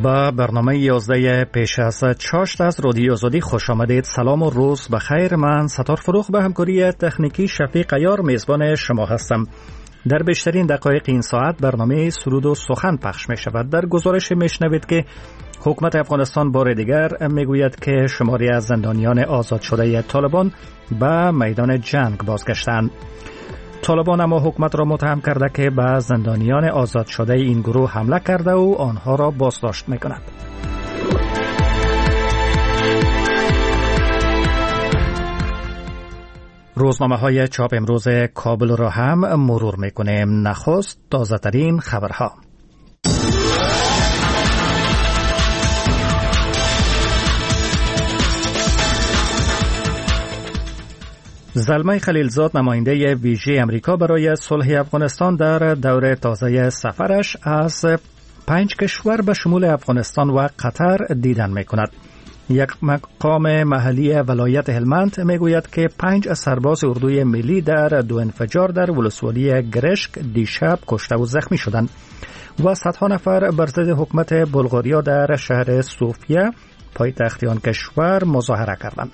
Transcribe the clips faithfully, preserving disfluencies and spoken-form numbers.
به برنامه یازده پیش از چاشت از رادیو آزادی خوش آمدید. سلام و روز بخیر. من ستار فروخ به همکاری تکنیکی شفیق عیار میزبان شما هستم. در بیشترین دقایق این ساعت برنامه سرود و سخن پخش می شود. در گزارش می شنوید که حکومت افغانستان بار دیگر می گوید که شماری از زندانیان آزاد شده طالبان به میدان جنگ بازگشتند. طالبان اما حکومت را متهم کرده که به زندانیان آزاد شده این گروه حمله کرده و آنها را بازداشت می کند. روزنامه های چاپ امروز کابل را هم مرور می کنیم. نخست تازه ترین خبرها. زلمه خلیلزاد نماینده ویژه امریکا برای صلح افغانستان در دوره تازه سفرش از پنج کشور به شمول افغانستان و قطر دیدن می کند. یک مقام محلی ولایت هلمند می گوید که پنج سرباز اردوی ملی در دو انفجار در ولسوالی گرشک دیشب کشته و زخمی شدند و صدها نفر بر ضد حکومت بلغاریا در شهر صوفیه پایتخت آن کشور مظاهره کردند.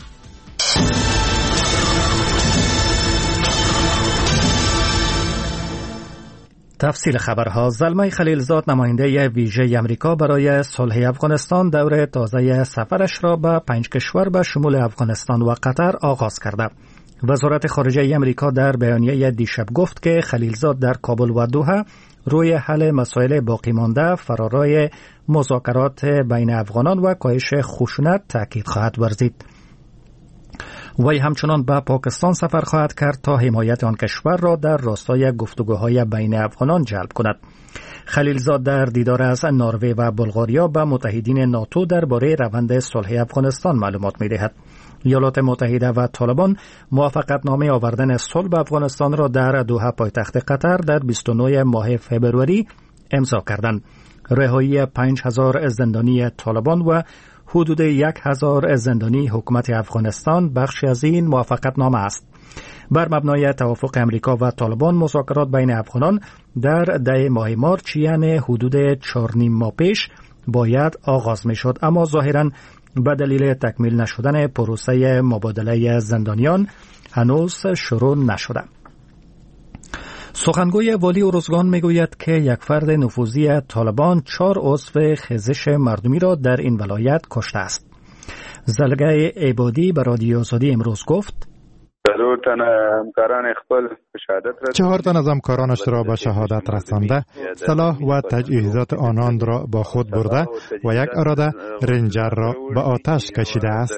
تفصیل خبرها. زلمه خلیلزاد نماینده ویژه امریکا برای صلح افغانستان دوره تازه سفرش را به پنج کشور به شمول افغانستان و قطر آغاز کرده. وزارت خارجه امریکا در بیانیه دیشب گفت که خلیلزاد در کابل و دوحه روی حل مسائل باقی مانده فرارای مذاکرات بین افغانان و کاهش خشونت تاکید خواهد ورزید. وی همچنان به پاکستان سفر خواهد کرد تا حمایت آن کشور را در راستای گفتگوهای بین افغانان جلب کند. خلیلزاد در دیدار از نروژ و بلغاریا به متحدین ناتو درباره روند صلح افغانستان معلومات می‌دهد. ایالات متحده و طالبان موافقتنامه آوردن صلح به افغانستان را در دوحه پایتخت قطر در بیست و نه ماه فوریه امضا کردند. رهایی پنج هزار زندانی طالبان و حدود یک هزار زندانی حکومت افغانستان بخشی از این موافقتنامه است. بر مبنای توافق امریکا و طالبان مذاکرات بین افغانان در ده ماه مارچ یعنی حدود چهار نیم ماه پیش باید آغاز می شد، اما ظاهراً به دلیل تکمیل نشدن پروسه مبادله زندانیان هنوز شروع نشده. سخنگوی والی ارزگان میگوید که یک فرد نفوذی طالبان چهار عضو خیزش مردمی را در این ولایت کشته است. زلگه عبادی به رادیو آزادی امروز گفت چهار تن از همکارانش را به شهادت رسانده، سلاح و تجهیزات آنان را با خود برده و یک اراده رنجر را به آتش کشیده است.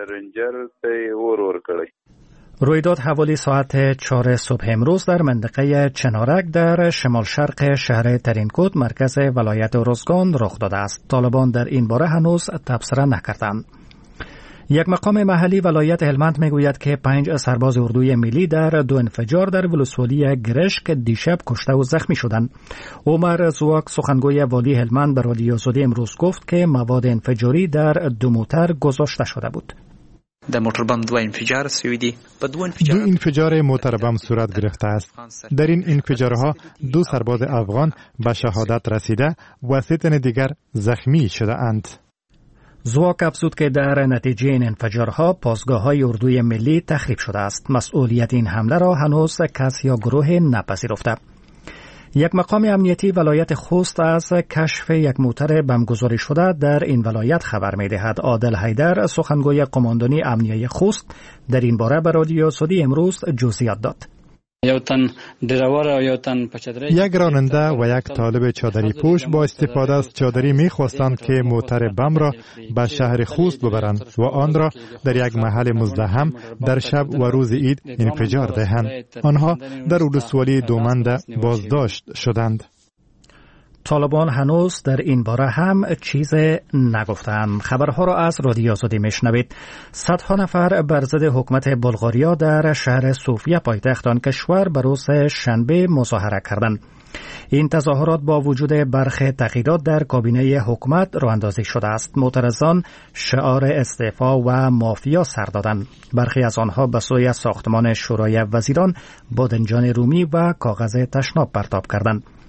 رویداد حوالی ساعت چهار صبح امروز در منطقه چنارک در شمال شرق شهر ترینکوت مرکز ولایت ارزگان رخ داده است. طالبان در این باره هنوز تبصره نکردند. یک مقام محلی ولایت هلمند میگوید که پنج سرباز اردوی ملی در دو انفجار در ولسوالی گرشک دیشب کشته و زخمی شدند. عمر زواک سخنگوی والی هلمند به رادیو آزادی امروز گفت که مواد انفجاری در دو موتر گذاشته شده بود. در موتر بم دو انفجار سویدی دو انفجار موتر بم صورت گرفته است. در این انفجارها دو سرباز افغان به شهادت رسیده و سه تن دیگر زخمی شده اند. زواک افزود که در نتیجه این انفجارها پاسگاه‌های اردوی ملی تخریب شده است. مسئولیت این حمله را هنوز کس یا گروه نپذیرفته. یک مقام امنیتی ولایت خوست از کشف یک موتر بمگذاری شده در این ولایت خبر می‌دهد. عادل حیدر سخنگوی قماندانی امنیه خوست در این باره به رادیو آزادی امروز جزئیات داد. یک راننده و یک طالب چادری پوش با استفاده از چادری می‌خواستند که موتر بم را به شهر خوست ببرند و آن را در یک محل مزدحم در شب و روز عید انفجار دهند. آنها در ولسوالی دومنده بازداشت شدند. طالبان هنوز در این باره هم چیز نگفتند. خبرها را از رادیو آزادی میشنوید. صدها نفر بر ضد حکومت بلغاریا در شهر صوفیه پایتخت آن کشور به روز شنبه مظاهره کردند. این تظاهرات با وجود برخی تغییرات در کابینه حکومت راه اندازی شده است. معترضان شعار استعفا و مافیا سر دادند. برخی از آنها به سوی ساختمان شورای وزیران بادنجان رومی و کاغذ تشناب پرتاب کردند.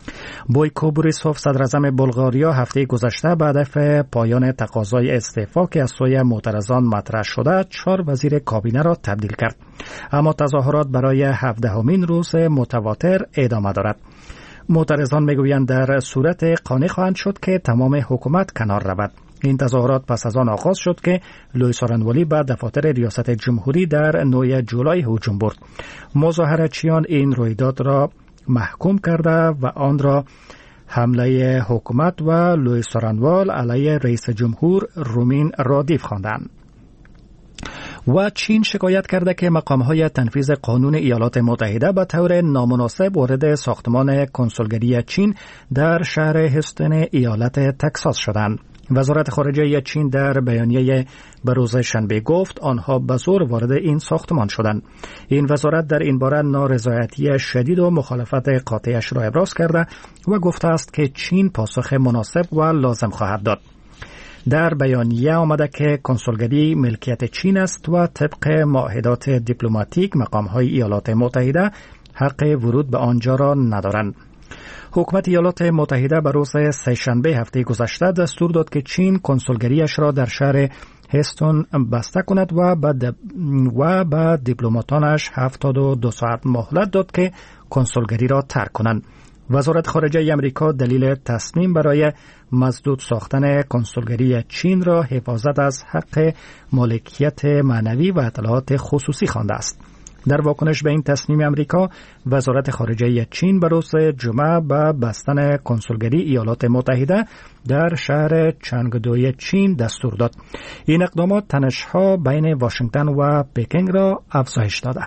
بویکو بوریسوف صدراعظم بلغاریا هفته گذشته به هدف پایان تقاضای استعفا که از سوی معترضان مطرح شده چهار وزیر کابینه را تبدیل کرد، اما تظاهرات برای هفدهمین روز متواتر ادامه دارد. معترضان میگویند در صورت قانع خواهند شد که تمام حکومت کنار رود. این تظاهرات پس از آن آغاز شد که لوئیس آرنوالی به دفاتر ریاست جمهوری در نهم جولای هجوم برد. مظاهرچیان این رویداد را محکوم کرده و آن را حمله حکومت و لوئیس آرنوال علیه رئیس جمهور رومین رادیف خواندند. و چین شکایت کرده که مقام‌های تنفیذ قانون ایالات متحده به طور نامناسب وارد ساختمان کنسولگری چین در شهر هستن ایالت تگزاس شدند. وزارت خارجه چین در بیانیه به روز شنبه گفت آنها به زور وارد این ساختمان شدند. این وزارت در این باره نارضایتی شدید و مخالفت قاطعش را ابراز کرده و گفته است که چین پاسخ مناسب و لازم خواهد داد. در بیانیه آمده که کنسولگری ملکیت چین است و طبق معاهدات دیپلماتیک مقام‌های ایالات متحده حق ورود به آنجا را ندارند. حکومت ایالات متحده به روز سه‌شنبه هفته گذشته دستور داد که چین کنسولگریش را در شهر هستون بسته کند و به و به دیپلماتانش هفتاد و دو ساعت مهلت داد که کنسولگری را ترک کنند. وزارت خارجه آمریکا دلیل تصمیم برای مسدود ساختن کنسولگری چین را حفاظت از حق مالکیت معنوی و اطلاعات خصوصی خوانده است. در واکنش به این تصمیم آمریکا، وزارت خارجه چین به روز جمعه به بستن کنسولگری ایالات متحده در شهر چنگدوی چین دستور داد. این اقدامات تنش‌ها بین واشنگتن و پکینگ را افزایش داده.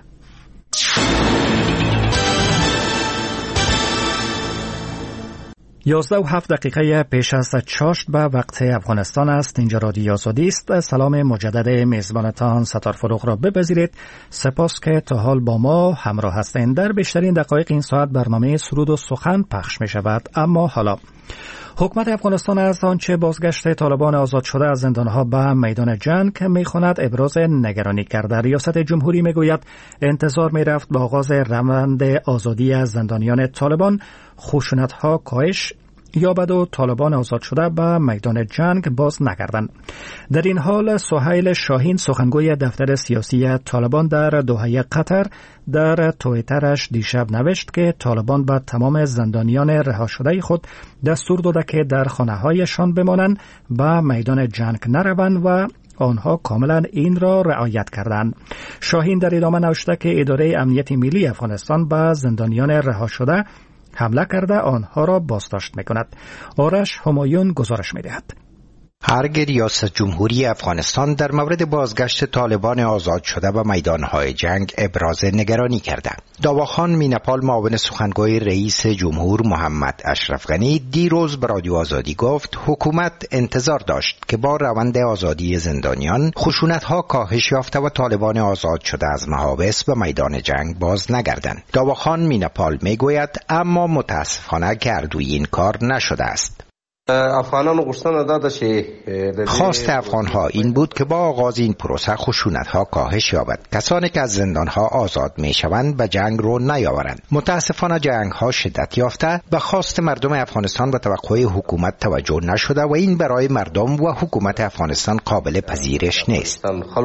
یازده و هفت دقیقه پیش از چاشت به وقت افغانستان است. اینجا رادیو آزادی است. سلام مجدد میزبانتان ستار فروغ را بپذیرید. سپاس که تا حال با ما همراه هستند. در بیشترین دقایق این ساعت برنامه سرود و سخن پخش می شود. اما حالا حکومت افغانستان از آنچه بازگشت طالبان آزاد شده از زندانها به میدان جنگ می‌خواند ابراز نگرانی کرده. ریاست جمهوری میگوید انتظار می‌رفت با آغاز روند آزادی از زندانیان طالبان خشونت‌ها کاهش یابد و طالبان آزاد شده به میدان جنگ باز نگردند. در این حال سهیل شاهین سخنگوی دفتر سیاسی طالبان در دوحه قطر در توییترش دیشب نوشت که طالبان به تمام زندانیان رها شده خود دستور داده که در خانه‌هایشان بمانند، به میدان جنگ نروند و آنها کاملا این را رعایت کردند. شاهین در ادامه نوشته که اداره امنیت ملی افغانستان به زندانیان رها شده حمله کرده آنها را بازداشت می‌کند. آرش همایون گزارش می‌دهد. هرگاه ریاست جمهوری افغانستان در مورد بازگشت طالبان آزاد شده به میدانهای جنگ ابراز نگرانی کرده. داواخان مینپال معاون سخنگوی رئیس جمهور محمد اشرف غنی دیروز به رادیو آزادی گفت حکومت انتظار داشت که با روند آزادی زندانیان خشونت‌ها کاهش یافته و طالبان آزاد شده از محابس به میدان جنگ باز نگردند. داواخان مینپال میگوید اما متاسفانه که اردوی این کار نشده است. خواست افغان‌ها این بود که با آغاز این پروسه خشونت‌ها کاهش یابد. کسانی که از زندان‌ها آزاد می‌شوند به جنگ رو نیاورند. متاسفانه جنگ‌ها شدت یافته، به خواست مردم افغانستان و توقع حکومت توجه نشده و این برای مردم و حکومت افغانستان قابل پذیرش نیست.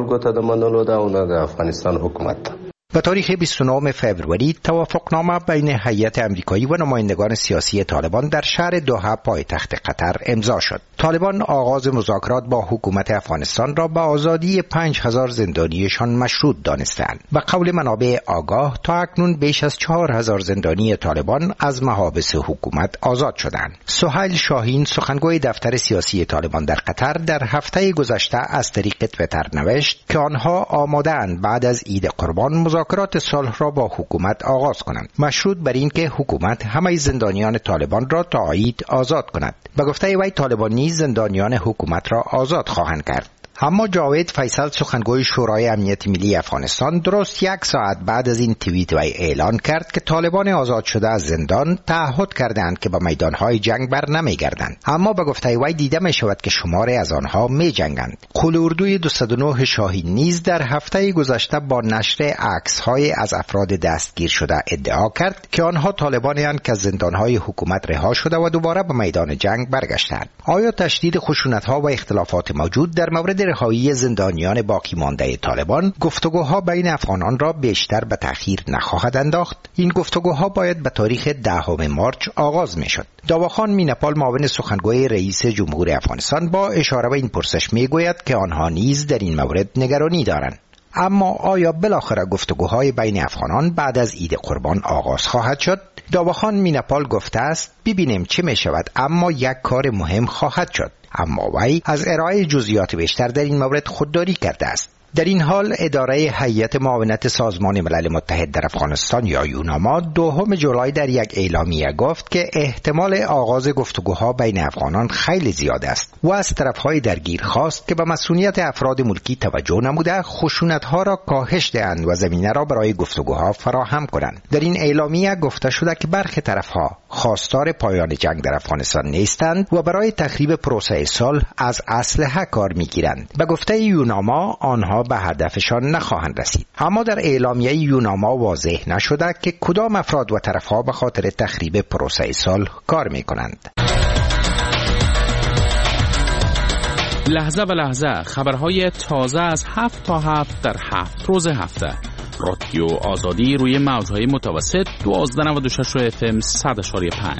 به تاریخ بیست و نهم فوریه توافقنامه بین هیئت آمریکایی و نمایندگان سیاسی طالبان در شهر دوحه پایتخت قطر امضا شد. طالبان آغاز مذاکرات با حکومت افغانستان را به آزادی پنج هزار زندانیشان مشروط دانستند. به قول منابع آگاه تا اکنون بیش از چهار هزار زندانی طالبان از محابس حکومت آزاد شدند. سهیل شاهین سخنگوی دفتر سیاسی طالبان در قطر در هفته گذشته از طریق توییتر نوشت که آنها آماده‌اند بعد از عید قربان مذاکرات صلح را با حکومت آغاز کنند، مشروط بر این که حکومت همه زندانیان طالبان را تا عید آزاد کند. به گفته وی طالبان نیز زندانیان حکومت را آزاد خواهند کرد. اما جاوید فیصل سخنگوی شورای امنیت ملی افغانستان درست یک ساعت بعد از این توییت و اعلان کرد که طالبان آزاد شده از زندان تعهد کردند که به میدانهای جنگ بر نمیگردند، اما به گفته وی دیده می شود که شماری از آنها می جنگند. قول اردوی دویست و نه شاهین نیز در هفته گذشته با نشر عکس‌های از افراد دستگیر شده ادعا کرد که آنها طالبانی‌اند که از زندانهای حکومت رها شده و دوباره به میدان جنگ برگشتند. آیا تشدید خشونت‌ها و اختلافات موجود در مورد رهایی زندانیان باقی مانده طالبان گفتگوها بین افغانان را بیشتر به تأخیر نخواهد انداخت؟ این گفتگوها باید به تاریخ دهم مارچ آغاز می‌شد. داواخان مینپال معاون سخنگوی رئیس جمهور افغانستان با اشاره به این پرسش میگوید که آنها نیز در این مورد نگرانی دارند. اما آیا بالاخره گفتگوهای بین افغانان بعد از عید قربان آغاز خواهد شد؟ داواخان مینپال گفته است ببینیم چه می شود، اما یک کار مهم خواهد شد. اما وی از ارائه جزئیات بیشتر در این مورد خودداری کرده است. در این حال اداره هیئت معاونت سازمان ملل متحد در افغانستان یا یوناما دوم جولای در یک اعلامیه گفت که احتمال آغاز گفتگوها بین افغانان خیلی زیاد است و از طرفهای درگیر خواست که به مسئولیت افراد ملکی توجه نموده خشونت‌ها را کاهش دهند و زمینه را برای گفتگوها فراهم کنند. در این اعلامیه گفته شده که برخی طرفها خواستار پایان جنگ در افغانستان نیستند و برای تخریب پروسه صلح از اسلحه کار می‌گیرند. به گفته یوناما آنها به هدفشان نخواهند رسید. اما در اعلامیه یوناما واضح نشده که کدام افراد و طرفها به خاطر تخریب پروسه صلح کار می‌کنند. لحظه به لحظه خبرهای تازه از هفت تا هفت در هفت روز هفته. رادیو آزادی روی موج‌های متوسط دوازده و نود و شش اف ام صد و پنج.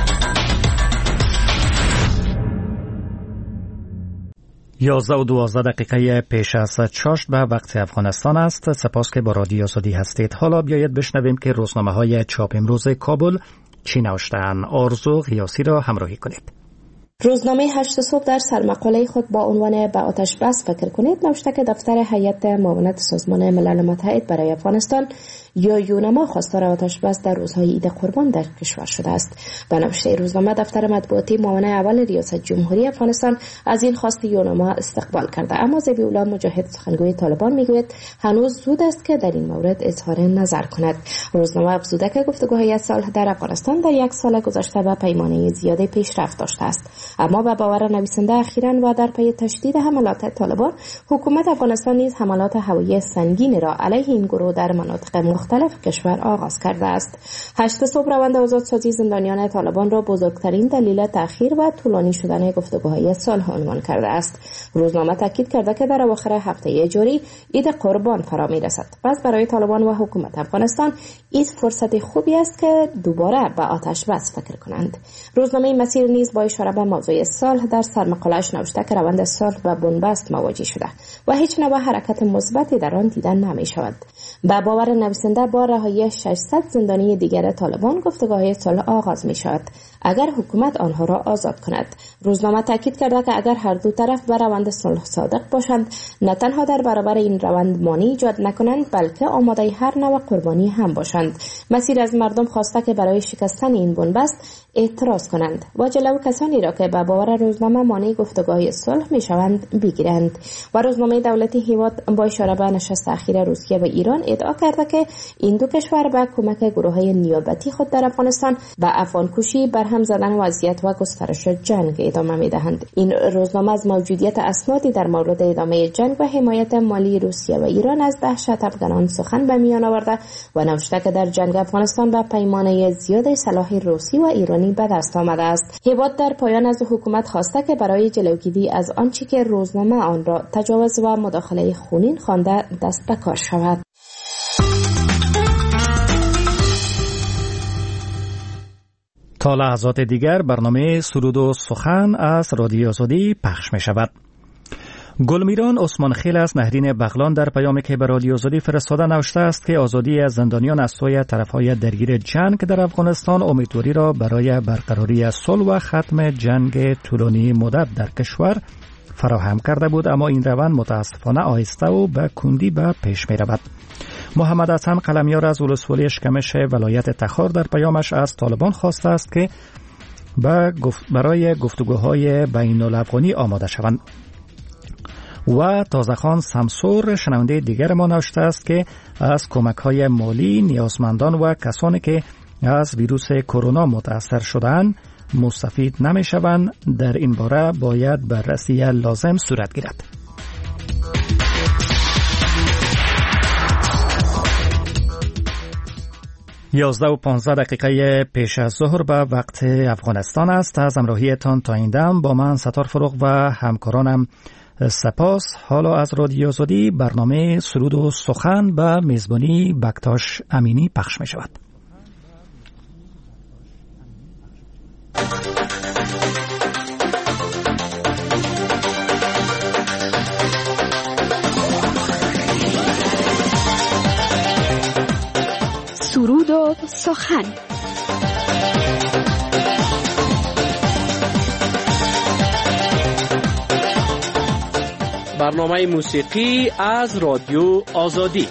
یازده و دوازده دقیقه پیش از چاشت به وقت افغانستان است. سپاس که با رادیو آزادی هستید. حالا بیایید بشنویم که روزنامه های چاپ امروز کابل چی نوشته‌اند. آرزو غیاسی را همراهی کنید. روزنامه هشت صبح در سرمقاله خود با عنوان به آتش بس فکر کنید نوشته که دفتر هیئت معاونت سازمان ملل متحد برای افغانستان یا یوناما خواستار آتش بس در روزهای عید قربان در کشور شده است. به نوشته روزنامه دفتر مطبوعاتی معاون اول ریاست جمهوری افغانستان از این خواست یوناما استقبال کرده، اما ذبیح‌الله مجاهد سخنگوی طالبان میگوید هنوز زود است که در این مورد اظهار نظر کند. روزنامه افزوده که گفتگوهای صلح در افغانستان در یک سال گذشته به پیمانه زیادی پیشرفت داشته است، اما به باور نویسنده اخیراً و در پی تشدید حملات طالبان حکومت افغانستان نیز حملات هوایی سنگین را علیه این گروه در مناطق مختلف کشور آغاز کرده است. هشت صبح روند آزادسازی زندانیان طالبان را بزرگترین دلیل تأخیر و طولانی شدن گفتگوهای صلح عنوان کرده است. روزنامه تاکید کرده که در اواخر هفته جاری عید قربان فرا می‌رسد. پس برای طالبان و حکومت افغانستان این فرصت خوبی است که دوباره به آتش بس فکر کنند. روزنامه مسیر نیز با اشاره به موضوع صلح در سرمقاله‌اش نوشته که روند صلح و بنبست مواجه شده و هیچ نوع حرکت مثبتی در آن دیدن نمی‌شود. با باور نویسنده با رهایی ششصد زندانی دیگر طالبان گفتگوهای صلح آغاز می‌شود اگر حکومت آنها را آزاد کند. روزنامه تاکید کرده که اگر هر دو طرف به روند صلح صادق باشند، نه تنها در برابر این روند مانع ایجاد نکنند بلکه آماده هر نوع قربانی هم باشند. مسیر از مردم خواسته که برای شکستن این بنبست اعتراض کنند و جلو کسانی را که به باور روزنامه مانع گفتگوهای صلح میشوند بگیرند. و روزنامه دولتی هیواد با اشاره به نشست اخیر روسیه و ایران ادعا کرده که این دو کشور با کمک گروه‌های نیابتی خود در افغانستان به افغانکشی، برهم زدن وضعیت و گسترش جنگ ادامه میدهند. این روزنامه از موجودیت اسنادی در مورد ادامه جنگ و حمایت مالی روسیه و ایران از دهشت افغانان سخن به میان آورده و نوشته که در جنگ افغانستان به پیمانه زیاد سلاح روسی و ایرانی به دست آمده است. هیواد در پایان از حکومت خواسته که برای جلوگیری از آنچه که روزنامه آن را تجاوز و مداخله خونین خوانده دست به کار شود. تا لحظات دیگر برنامه سرود و سخن از رادیو آزادی پخش می شود. گلمیران عثمان خیل از نهرین بغلان در پیامی که به رادیو آزادی فرستاده نوشته است که آزادی از زندانیان از سوی طرفهای درگیر جنگ در افغانستان امیدواری را برای برقراری صلح و ختم جنگ طولانی مدت در کشور فراهم کرده بود، اما این روند متاسفانه آهسته و به کندی به پیش می رود. محمد حسن قلمیار از ولسوالی اشکمش ولایت تخار در پیامش از طالبان خواسته است که برای گفتگوهای بین الافغانی آماده شوند. و تازه‌خان سمسور شنونده دیگر ما نوشته است که از کمک‌های مالی نیازمندان و کسانی که از ویروس کرونا متاثر شدند مستفید نمی‌شوند. در این باره باید بررسی لازم صورت گیرد. یازده و پانزده دقیقه پیش از ظهر به وقت افغانستان است. از همراهیتان تا این دم با من ستار فروغ و همکارانم سپاس. حالا از رادیو آزادی برنامه سرود و سخن به میزبانی بکتاش امینی پخش می شود. سرود و سخن. برنامه موسیقی از رادیو آزادی.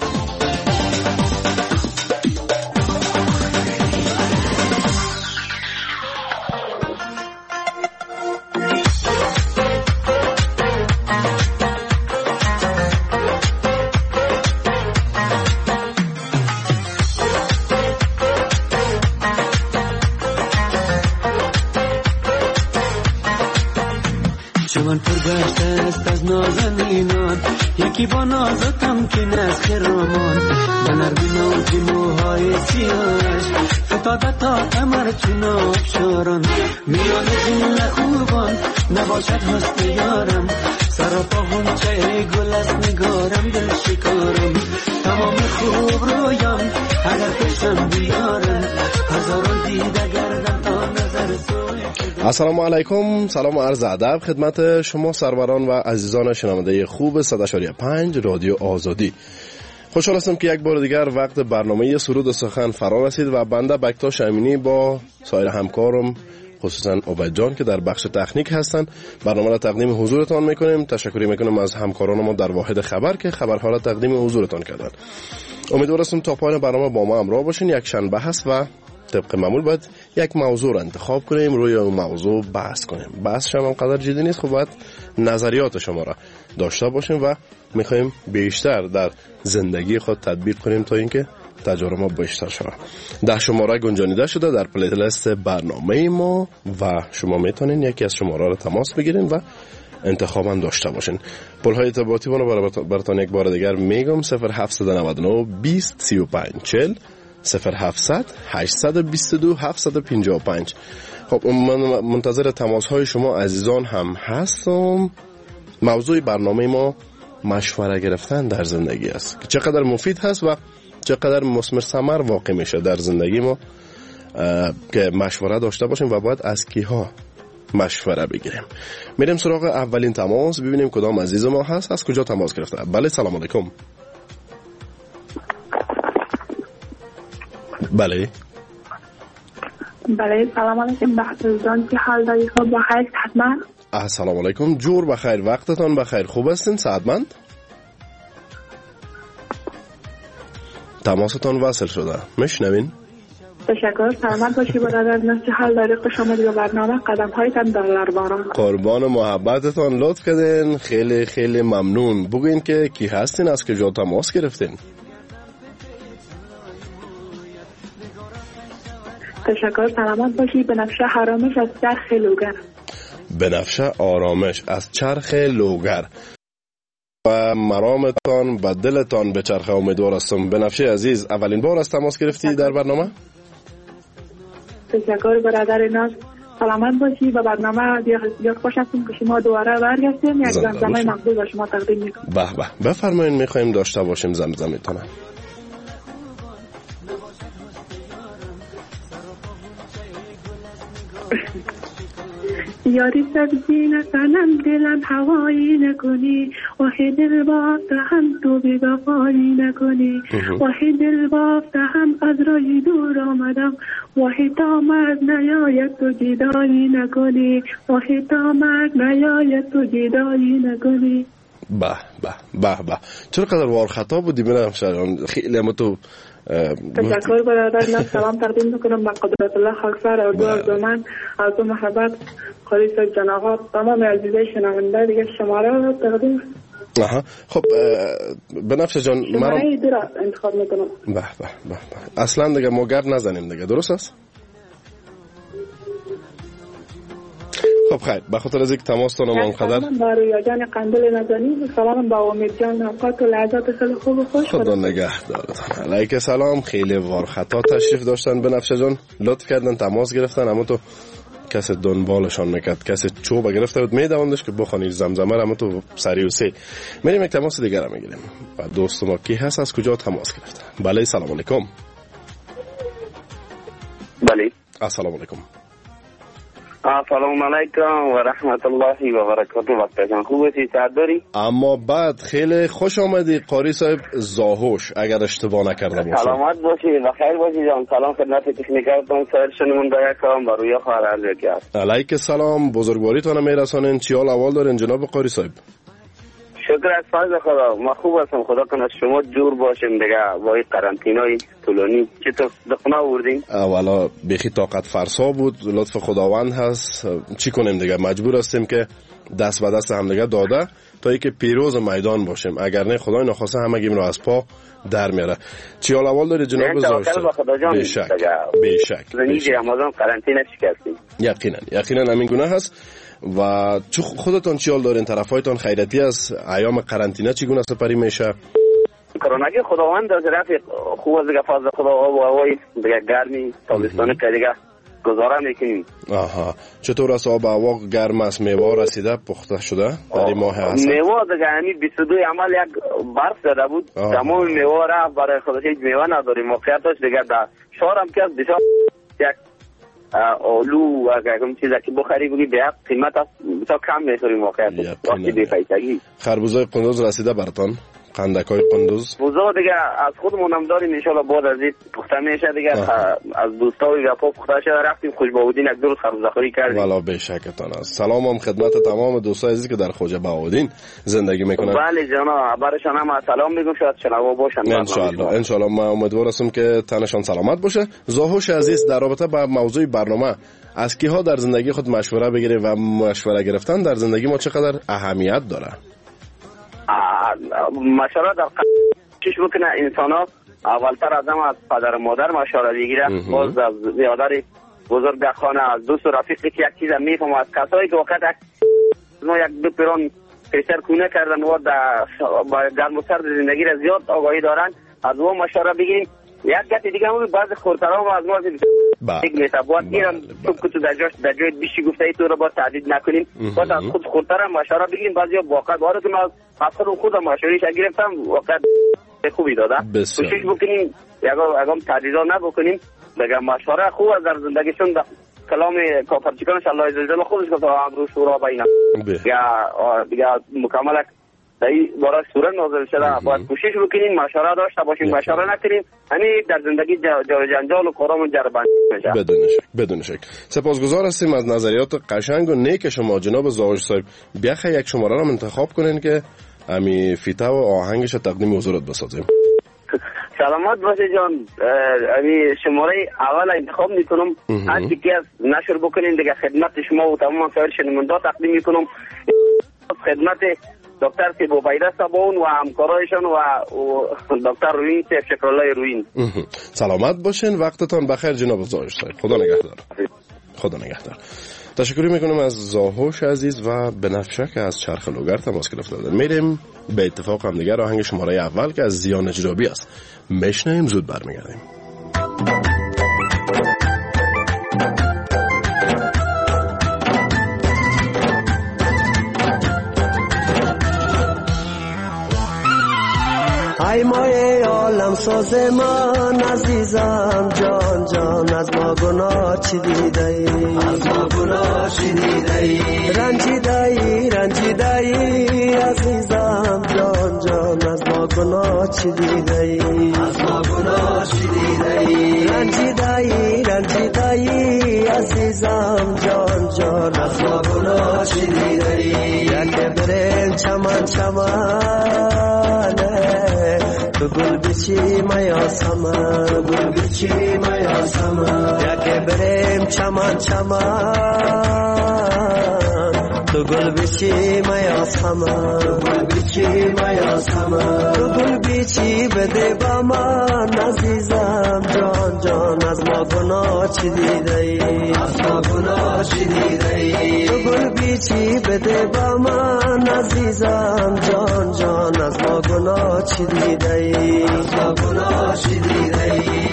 چمن پرگشته است از نازنینان، یکی با نازتم که نز خرامان، به نرمی نازی موهای سیاهش فتاده تا قمر چون آبشاران، میان جمله خوبان نباشد حسن یارم، سراپا غنچه گل از نگارم دل شکارم، تمام خوب رویان اگر پیشم بیارم، هزاران دیده گردم تا نظر سوی. السلام علیکم، سلام و عرض ادب خدمت شما سروران و عزیزان شنونده خوب صد و پنج رادیو آزادی. خوشحال هستم که یک بار دیگر وقت برنامه سرود و سخن فرا رسید و بنده بکتاش امینی با سایر همکارم خصوصا عبید جان که در بخش تکنیک هستن برنامه را تقدیم حضورتان میکنیم. تشکری میکنم از همکاران ما در واحد خبر که خبرها را تقدیم حضورتان کردن. امیدوار هستم تا پایان برنامه با ما همراه باشین. یک شنبه هست و طبق معمول باید یک موضوع را انتخاب کنیم، روی اون موضوع بحث کنیم. بحث شما قدر جدی نیست، خب باید نظریات شما را داشته باشیم و میخوایم بیشتر در زندگی خود تطبیق کنیم تا اینکه تجارب ما بیشتر شود. ده شماره گنجانیده شده در پلی لیست برنامه ما و شما میتونین یکی از شماره را تماس بگیرین و انتخاب هم داشته باشین. پل‌های ارتباطی ما رو براتون یک بار دیگر میگم: صفر هفت نه نه بیست سی و پنج چهل، صفر هفتصد هشتصد و بیست و دو هفتصد و پنجاه و پنج. خب من منتظر تماس های شما عزیزان هم هستم. موضوع برنامه ما مشوره گرفتن در زندگی است که چقدر مفید هست و چقدر مثمر ثمر واقع میشه در زندگی ما که مشوره داشته باشیم و باید از کیها مشوره بگیریم. میریم سراغ اولین تماس، ببینیم کدام عزیز ما هست، از کجا تماس گرفته. بله سلام علیکم. بله بله سلام علیکم بحث جان، چه حال داری؟ خوب بخیر صحتمند؟ السلام علیکم، جور بخیر، وقتتان بخیر، خوب هستین صحتمند؟ تماستان وصل شده، میشنوین؟ تشکر، سلامت باشی برادر. چه حال داری؟ خوش آمدی به برنامه قدم هایتان در باران. قربان محبتتان، لطف کردین، خیلی خیلی ممنون. بگوین که کی هستین، از کجا تماس گرفتین؟ تشکر، سلامت باشی. بنفشه آرامش از چرخ لوگر. بنفشه آرامش از چرخ لوگر و مرامتان و دلتان به چرخ. امیدوار هستم. بنفشه عزیز، اولین بار از تماس گرفتی در برنامه؟ تشکر برادر ناز، سلامت باشی. و برنامه بسیار خوش هستیم که شما دوباره برگشتیم. یک زمزمه مقبول به شما تقدیم میکنم. به به، بفرمایید، میخوایم داشته باشیم زمزمتون. یاری سبزی نکنم دلم هوایی نکنی، وحی دل بافته هم تو بی‌وفایی نکنی، وحی دل بافته هم از رای دور آمدم، وحی تا مرگ نیاید تو جدایی نکنی، وحی تا مرگ نیاید تو جدایی نکنی. به به به به، چرا قدر وار خطا بودی؟ میرم شایان خیلی هم تو تشکر برادر. من سلام تقدیم میکنم به قدرت الله خاکسار اردو از من، از تو محبت خالیس جناغات، تمام عزیزای شنونده دیگه شماره رو تقدیم. آها خب بنفشه جان مرا درست انتخاب میکنم. به به به اصلا دیگه ما گرد نزنیم دیگه، درست است؟ خب خیر، به خاطر از اینکه تماس تونم اونقدر سلام با رویا جان قندل نزنی، سلام با امید جان، اوقات و لحظات خیلی خوب و خوش. خدا نگهدارتون. علیک سلام، خیلی وار خطا تشریف داشتن بنفشه جان، لطف کردن تماس گرفتن، اما تو کسی دنبالشان میکرد، کسی چوب گرفته بود میدواندش که بخوانی زمزمه را، اما تو سری و سی میریم یک تماس دیگر را میگیریم. و دوست ما کی هست، از کجا تماس گرفته؟ بله سلام علیکم. بله السلام علیکم. سلام علیکم و رحمت الله و برکاته. وقت جان خوب هستی؟ سعادت داری؟ اما بعد خیلی خوش آمدی قاری صاحب زاهوش، اگر اشتباه نکرده باشم. سلامت باشی، بخیر باشی جان. سلام خدمت تکنیکاتون، سایر شنونده کام بر روی خبر عرض کرد. علیک سلام، بزرگواریتون میرسانین. چی حال اول دارین جناب قاری صاحب؟ شکر از فضل خدا، ما خوب هستم، خدا کنه شما جور باشین دیگه با این قرنطینای طولانی. چطور دخونه آوردین؟ اولا بخی طاقت فرسا بود، لطف خداوند هست، چی کنیم دیگه، مجبور هستیم که دست به دست هم دیگه داده تا اینکه پیروز میدان باشیم، اگر نه خدای نخواسته همگیم رو از پا در میاره. چی حال احوال داری جناب زاهوش؟ به شک به شک زنیجی رمضان قرنطینه شکستیم. یقینا یقینا همین گونه هست. و چه خودتون چی حال دارین؟ طرفایتان خیرتی است؟ ایام قرنطینه چگونه سپری میشه؟ کروناگی خداوند از رفیق خوب از دیگه فضل خدا آب و هوای دیگه گرمی تابستان که دیگه گذاره میکنیم. آها چطور است آب و هوا گرم است؟ میوه رسیده پخته شده در این ماه هست؟ میوه دیگه همین بیست و دو عمل یک برف زده بود، تمام میوه رفت، برای خودش هیچ میوه نداریم. موقعیتش دیگه در شهر هم که بسیار یک آلو و اگرم چیزی که بخری بگی به قیمت است بسیار کم میخوریم موقعیت وقتی بی پیسگی. خربوزای قندوز رسیده براتان؟ قندکای قندوز بوزا دیگه از خودمون هم داریم ان شاء الله بعد از این پخته میشه دیگه. از دوستای گپا پخته شده رفتیم خوش بهودین یک دو روز خربوزه خوری کردیم. والا به شکتان است. سلامم خدمت تمام دوستای عزیزی که در خوجه بهودین زندگی میکنن. بله جناب، برشان هم سلام میگم، شاید شنوا باشن ان شاء الله. ان شاء الله ما امیدوار هستم که تنشان سلامت باشه. زاهوش عزیز، در رابطه با موضوع برنامه از کیها در زندگی خود مشوره بگیریم و مشوره گرفتن در زندگی ما چقدر اهمیت داره؟ مشوره در چیش بکنه انسان ها اولتر از هم از پدر و مادر مشوره بگیره، باز از بیادر بزرگ خانه، از دوست و رفیقی که یک چیز میفهم، از کسایی که وقت ما یک دو پیران پیشتر کونه کردن و با گرم و سرد زندگی را زیاد آگاهی دارن، از او مشوره بگیریم. یک گتی دیگه همون بعض خورترها و از ما یک میتابوات میرم تو که در جاش در جای بیشی گفته ای تو رو با تعدید نکنیم، باید از خود خورترها مشوره بگیریم. بعضی ها واقعا باره که ما از خود خودم مشوریش گرفتم واقعا خوبی داده. کوشش بکنیم اگم تعدیدها نبکنیم دیگه. مشوره خوب از در زندگیشون در کلام کافرچکانش الله عزوجل خودش گفت امروز شورا بینم یا دیگه مکمل دایی بارا سوره نازل شده. باید کوشش بکنیم مشوره داشته باشیم، مشوره نکنیم همین در زندگی جار جنجال و کارامون جربند میشه. بدون شک بدون شک. سپاسگزار هستیم از نظریات قشنگ و نیک شما جناب زاهوش صاحب. بیاخه یک شماره را انتخاب کنین که امی فیته و آهنگش تقدیم حضورت بسازیم. سلامت باشه جان. امی شماره اول انتخاب میکنم، هر چیزی از نشر بکنین دیگه خدمت شما و تمام سایر شنونده تقدیم میکنم. خدمت دکتر سیبو بیده سبون و همکارایشان و دکتر روین سیف شکرالله روین. سلامت باشین، وقتتان بخیر جناب زاهوش صاحب. خدا نگهدار. خدا نگهدار. تشکر میکنم از زاهوش عزیز و بنفشه که از چرخ لوگر تماس گرفته بودن. میریم به اتفاق هم دیگر آهنگ شماره اول که از زیان اجرابی است میشنیم، زود برمیگردیم. ای مای عالم ساز من عزیزم جان جان، از ما گناه چی دیده ای؟ از ما گناه چی دیده ای؟ رنجیده ای رنجیده ای عزیزم جان جان، از ما گناه چی دیده ای؟ از ما گناه چی دیده ای؟ رنجیده ای رنجیده ای عزیزم جان جان، از ما گناه چی دیده ای؟ یک بریم چمن چمن تو گل بچی میا سمن، گل بچی میا سمن، یکی بریم چمن چمن تو گل بچی میا سمن، گل بچی بیچی میاسم تو گل بیچی بده با من عزیزم جان جان از ما گناه چی دیده ای از ما گناه چی دیده ای تو گل بیچی بده با من عزیزم جان جان از ما گناه چی دیده ای از ما گناه چی دیده ای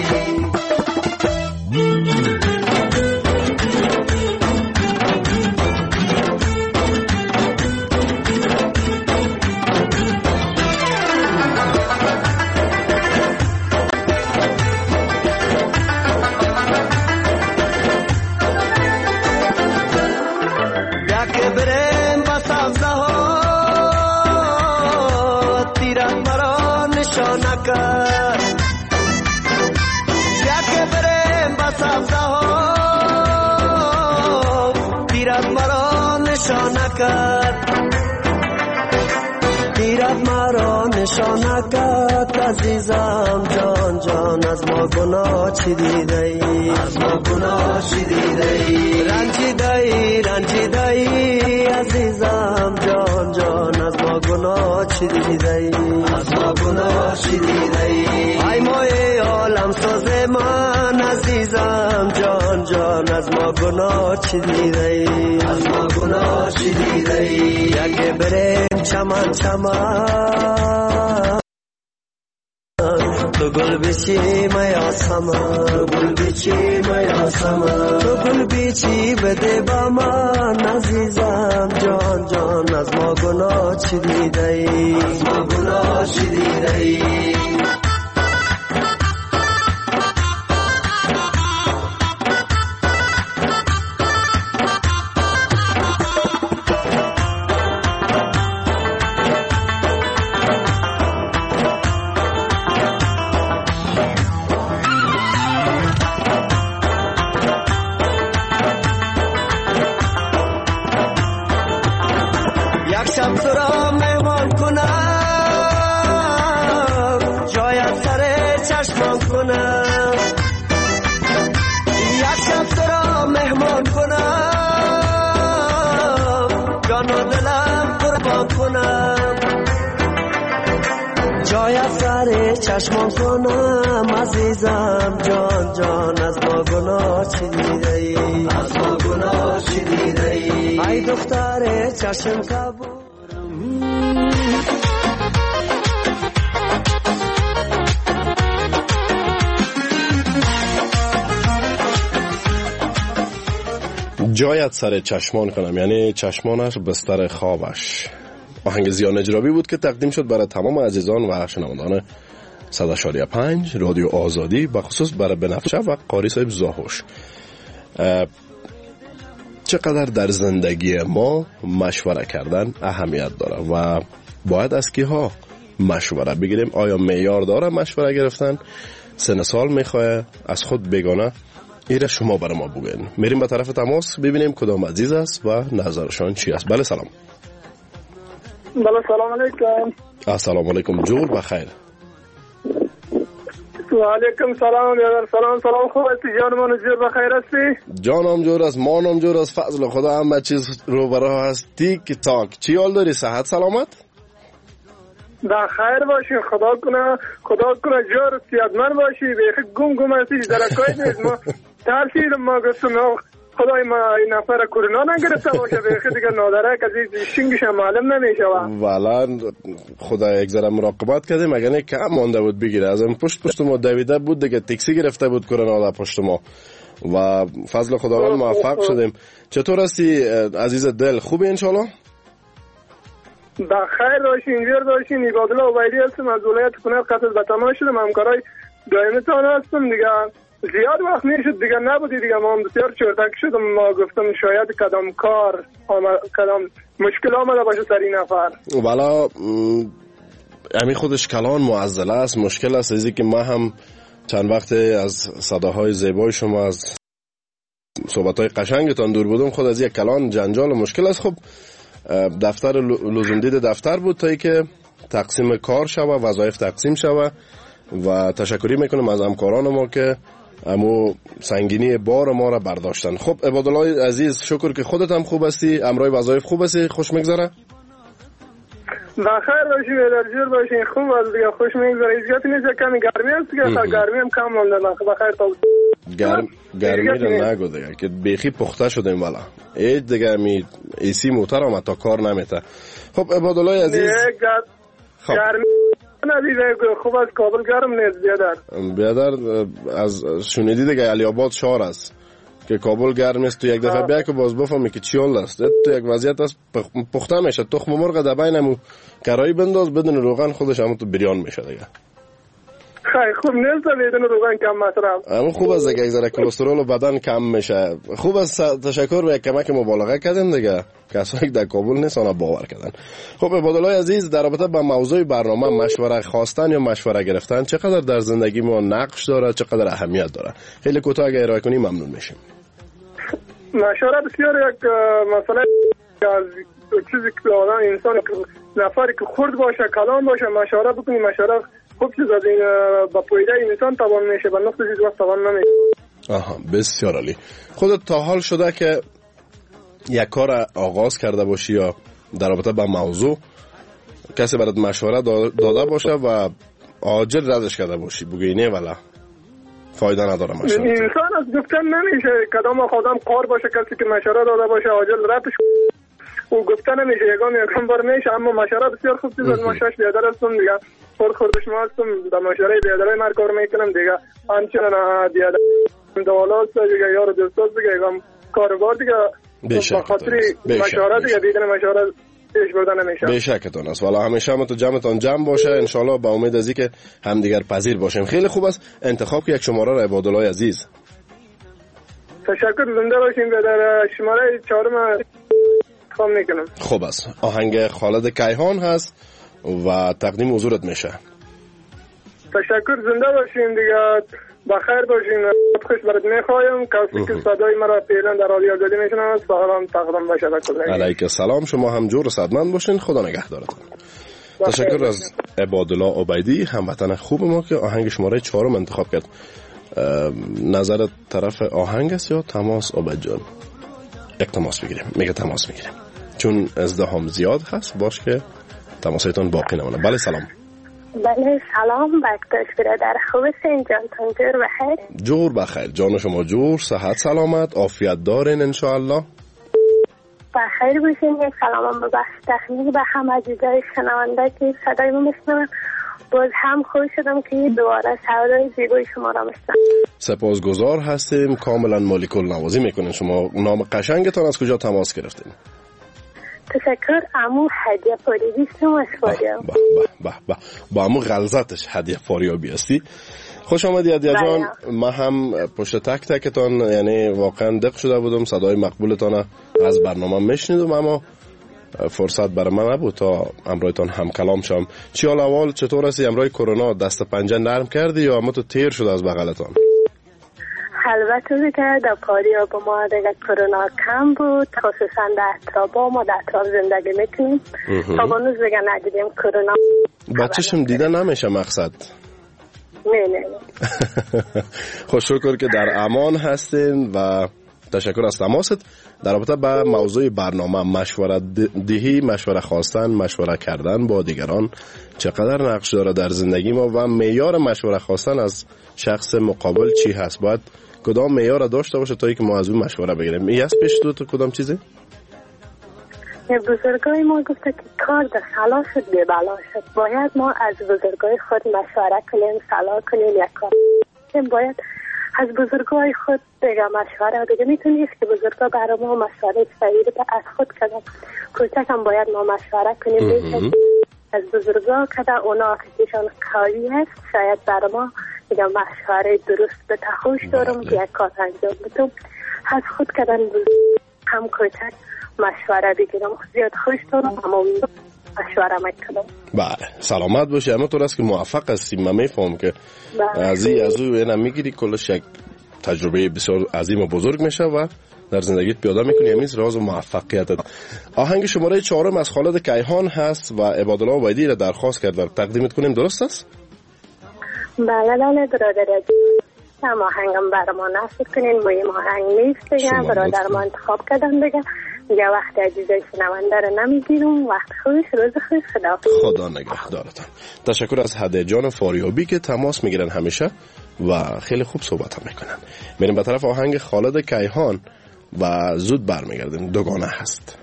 تیرت مرا نشانکت عزیزم جان جان از ما گناه چی دیده ای از ما گناه چی دیده ای رنجیده ای رنجیده ای عزیزم جان جان از ما گناه چی دیده ای از ما گناه چی دیده ای ای مای عالم ساز من عزیزم جان جان از ما گناه چی دیده ای از ما گناه چی دیده ای یک بریم چمن چمن تو گل بیچی میاسم تو گل بیچی میاسم تو گل بیچی بده با من عزیزم جان جان از ما گناه چی دیده ای از ما گناه چی دیده ای چشمان کنم عزیزم جان جان از ما گناه چی دیده ای از ما گناه چی دیده ای ای دختر چشم کبورم جایت سر چشمان کنم، یعنی چشمانش بستر خوابش. آهنگ زیان اجرابی بود که تقدیم شد برای تمام عزیزان و شنوندگان صد و شش و پنج رادیو آزادی، بخصوص برای بنفشه و قاری صاحب زاهوش. چقدر در زندگی ما مشوره کردن اهمیت داره و باید از کیها مشوره بگیریم؟ آیا معیار داره مشوره گرفتن؟ سن سال میخواه؟ از خود بگانه؟ ایره شما برای ما بگوین. میریم به طرف تماس ببینیم کدام عزیز است و نظرشان چی است. بله سلام. بله سلام علیکم. السلام علیکم. جور بخیر. و علیکم سلام یادر سلام سلام. خوب هستی جانمان؟ جور بخیر هستی؟ جانم جور است، مانم جور است، فضل خدا همه چیز رو برای هست. تیک تاک. چی حال داری؟ صحت سلامت؟ در خیر باشی، خدا کنه خدا کنه جور صحتمند باشی. بیخ گم گم هستی درکای نیست. ما ترسیدم، ما گفتم خدای ما این نفر کرونا نگرفته باشه، بیخ دیگه نادره کسی شنگش معلوم نمیشه. والا خدا یک ذره مراقبت کردیم، اگر نه کم مانده بود بگیره. از این پشت پشت ما دویده بود دیگه، تاکسی گرفته بود کرونا در پشت ما و فضل خداوند موفق شدیم. چطور هستی عزیز دل؟ خوبی انشالله؟ در خیر باشی، اینجور باشی. نیبادله عبیدی هستم از ولایت کنر. قصد به تمام شدم، همکارای دائمتان هستم دیگه. زیاد وقت میشد دیگه نبودی دیگه، ما هم بسیار چرتک شدم. ما گفتم شاید کدام کار کدام مشکل آمده باشه سر این نفر. والا امی خودش کلان معضله است، مشکل است. ازی که ما هم چند وقت از صداهای زیبای شما، از صحبتهای قشنگتان دور بودم، خود از یک کلان جنجال و مشکل است. خب دفتر لزوم دید دفتر بود تا ای که تقسیم کار شوه، وظایف تقسیم شوه و تشکری میکنم از همکاران ما که امو سنگینی بار ما را برداشتن. خب عبادالله عزیز، شکر که خودت هم خوب هستی، امرای وظایف خوب هستی، خوش میگذره؟ بخیر باشین، در باشین، خوب از دیگه خوش میگذره. ایجاد نیست، کمی گرمی است دیگه، گرمی هم کم مونده. بخیر تا گرم گرمی رو نگو دیگه که بیخی پخته شدیم والا. هیچ دیگه می ایسی موتر هم تا کار نمیته. خب عبادالله عزیز، خب گرمی ندیده، خوب از کابل گرم نیست بیادر. بیادر از شنیدی دیگه علی آباد شهر است که کابل گرم است. تو یک دفعه بیا که باز بفهمی که چی حال است. تو یک وضعیت است پخته میشه، تخم مرغ در بینمو کرایی بنداز بدون روغن خودش هم تو بریان میشه دیگه. خیلی خوب نیست بدون روغن کم مصرف. اما خوب است دیگه، یک ذره کلسترول بدن کم میشه. خوب است، تشکر و یک کمک مبالغه کردیم دیگه. کسایی که در کابل نیستن باور کردن. خب عبادالله عزیز، در رابطه با موضوع برنامه مشوره خواستن یا مشوره گرفتن چقدر در زندگی ما نقش داره، چقدر اهمیت داره؟ خیلی کوتاه اگه ارائه کنی ممنون میشیم. مشوره بسیار یک مسئله از چیزی که آدم انسان نفری که خرد باشه کلام باشه مشوره بکنی. مشوره خوب چیز از این با پویده انسان توان میشه، با نقص چیز وقت توان نمیشه. آها بسیار عالی. خودت تا حال شده که یک کار آغاز کرده باشی یا در رابطه با موضوع کسی برات مشوره داده باشه و عاجل ردش کرده باشی بگی نه والا فایده نداره مشوره؟ انسان از گفتن نمیشه، کدام خودم کار باشه کسی که مشوره داده باشه عاجل ردش او گفتن نمیشه، یگان یکم بار میشه. اما مشوره بسیار خوب چیز از ما شش بیادر هستم دیگه، خود خودش ما هستم در مشوره بیادره من کار میکنم دیگه. همچنان بیادر دوالات دیگه یار دوستات دیگه یکم کاربار دیگه با خاطر مشوره دیگه دیدن مشوره پیش بردن نمیشه. بیشکتون است والا. همیشه هم تو جمعتان جمع باشه انشالله، با امید از اینکه همدیگر پذیر باشیم. خیلی خوب است انتخاب که یک شماره را عبادالله عزیز. تشکر، زنده باشین. در شماره چهارم خواهم میکنم. خوب است، آهنگ خالد کیهان هست و تقدیم حضورت میشه. تشکر، زنده باشین دیگه، بخیر باشین. خوش برات میخوایم. کسی که صدای مرا فعلا در رادیو آزادی میشنوه سلام تقدیم باشه. علیک السلام. شما هم جور و صحتمند باشین. خدا نگهدارتون. تشکر از عبادالله عبیدی هموطن خوب ما که آهنگ شماره چهارم انتخاب کرد. نظر طرف آهنگ است یا تماس عبید جان؟ یک تماس بگیریم. میگه تماس میگیریم چون ازدحام زیاد هست، باش که تماسایتون باقی نمونه. بله سلام. بله سلام، بکتاش برادر خوبستین؟ جانتان جور بخیر؟ جور بخیر، جان شما جور، صحت سلامت، عافیت دارین انشاءالله؟ بخیر باشین. یک سلام به بخش تخمیه به هم عزیزای شنونده که صدای ما میشنون. باز هم خوش شدم که دوباره صدای زیبای شما را میشنم. سپاسگزار هستیم، کاملا مالیک النوازی میکنین. شما نام قشنگتان از کجا تماس گرفتین؟ تشکر. امو هدیه فاریابی هستم از فاریاب. به به با امو غلظتش هدیه فاریابی هستی. خوش آمدی هدیه جان. ما هم پشت تک تکتان یعنی واقعا دق شده بودم، صدای مقبولتان از برنامه میشنیدم اما فرصت برای من نبود تا امرایتان هم کلام شم. چی حال احوال؟ چطور هستی؟ امرای کرونا دست پنجه نرم کردی یا اما تو تیر شد از بغلتان؟ البته دیگه در پاریا با ما دیگه کرونا کم بود، خصوصا در اطراف ما در اطراف زندگی میکنیم. تا بانوز دیگه ندیدیم کرونا. بچه‌شم دیده نمیشه مقصد. نه نه خوش شکر که در امان هستین و تشکر از تماست. در رابطه با موضوع برنامه مشوره دهی، مشوره خواستن، مشوره کردن با دیگران چقدر نقش داره در زندگی ما و معیار مشوره خواستن از شخص مقابل چی هست؟ باید کدام معیار داشته باشه تا اینکه ما از اون مشوره بگیریم؟ یه از پیش دو تو کدام چیزه؟ بزرگای ما گفته که کار در صلاح شد به بلا شد. باید ما از بزرگای خود مشوره کنیم، صلاح کنیم، یک کار باید از بزرگای خود دیگه مشوره دیگه میتونید که بزرگا برای ما مشوره صحیح از خود کردن. کوچک هم باید ما مشوره کنیم بیشتر از بزرگا کده اونا کشیشان قوی هست شاید برای ما دیگه مشوره درست به تخوش دارم که یک کار انجام بدم. از خود کدن هم کوچک مشوره بگیرم زیاد خوش دارم اما مشوره میکنم. بله سلامت باشی. اما تو راست که موفق هستی. من میفهم که از این از اون اینا میگیری کلش یک تجربه بسیار عظیم و بزرگ میشه و در زندگیت پیاده میکنی. همیز راز و موفقیت. آهنگ شماره چهارم از خالد کیهان هست و عبادالله عبیدی را درخواست کرده تقدیمت کنیم، درست است؟ بله بله برادر هم آهنگم برای ما نصب کنین. مهم آهنگ نیست دیگه، برادر ما انتخاب کردن دیگه دیگه وقت عزیزای شنونده رو نمیگیرم. وقت خوش، روز خوش، خدا خدا نگهدارتان. تشکر از هدیه جان فاریابی که تماس میگیرن همیشه و خیلی خوب صحبت هم میکنن. میریم به طرف آهنگ خالد کیهان و زود برمیگردیم. دوگانه هست.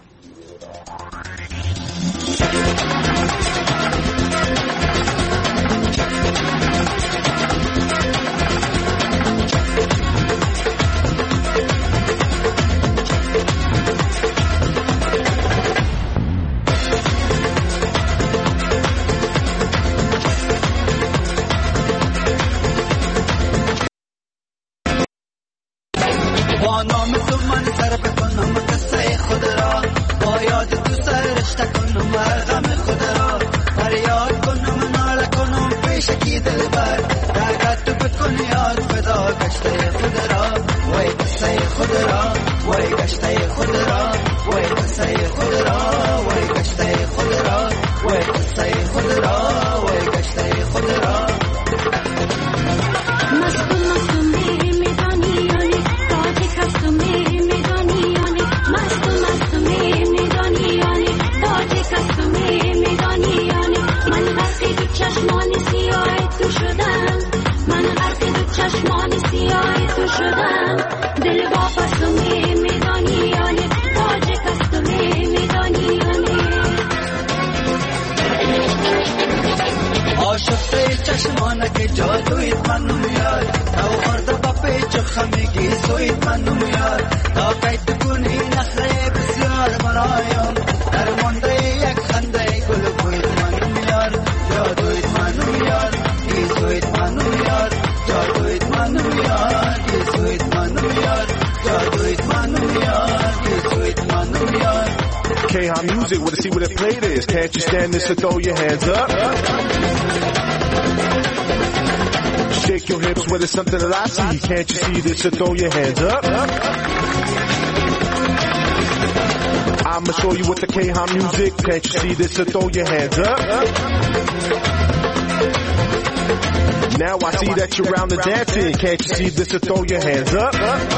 K-Hop Music, wanna see what the plate is. Can't you stand this, so throw your hands up. Shake your hips, whether it's something that I see. Can't you see this, so throw your hands up. I'ma show you what the K-Hop Music. Can't you see this, so throw your hands up. Now I see that you're round the dancing. Can't you see this, so throw your hands up.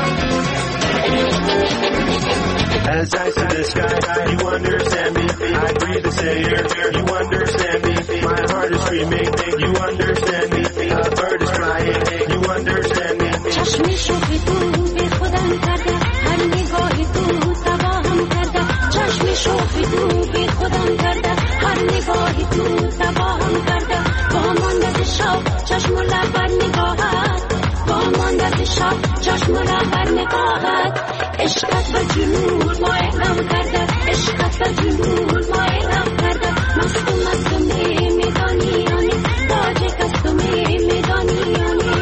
As I see the sky, you understand me. I breathe the air, you understand me. My heart is screaming, you understand me. A bird is flying, you understand me. چشمی شوخی تو بی خودم کرده، هر نگاهی تو تباهم کرده. چشمی شوخی تو بی خودم کرده، هر نگاهی تو تباهم کرده. با ماندد شب چشم و لب بر نگاهت، با ماندد شب چشم و لب بر نگاهت. عشقت و جنون ما اعلام کرده، عشقت و جنون ما اعلام کرده. مستو مستو میدانی یعنی تاج کستو میدانی یعنی.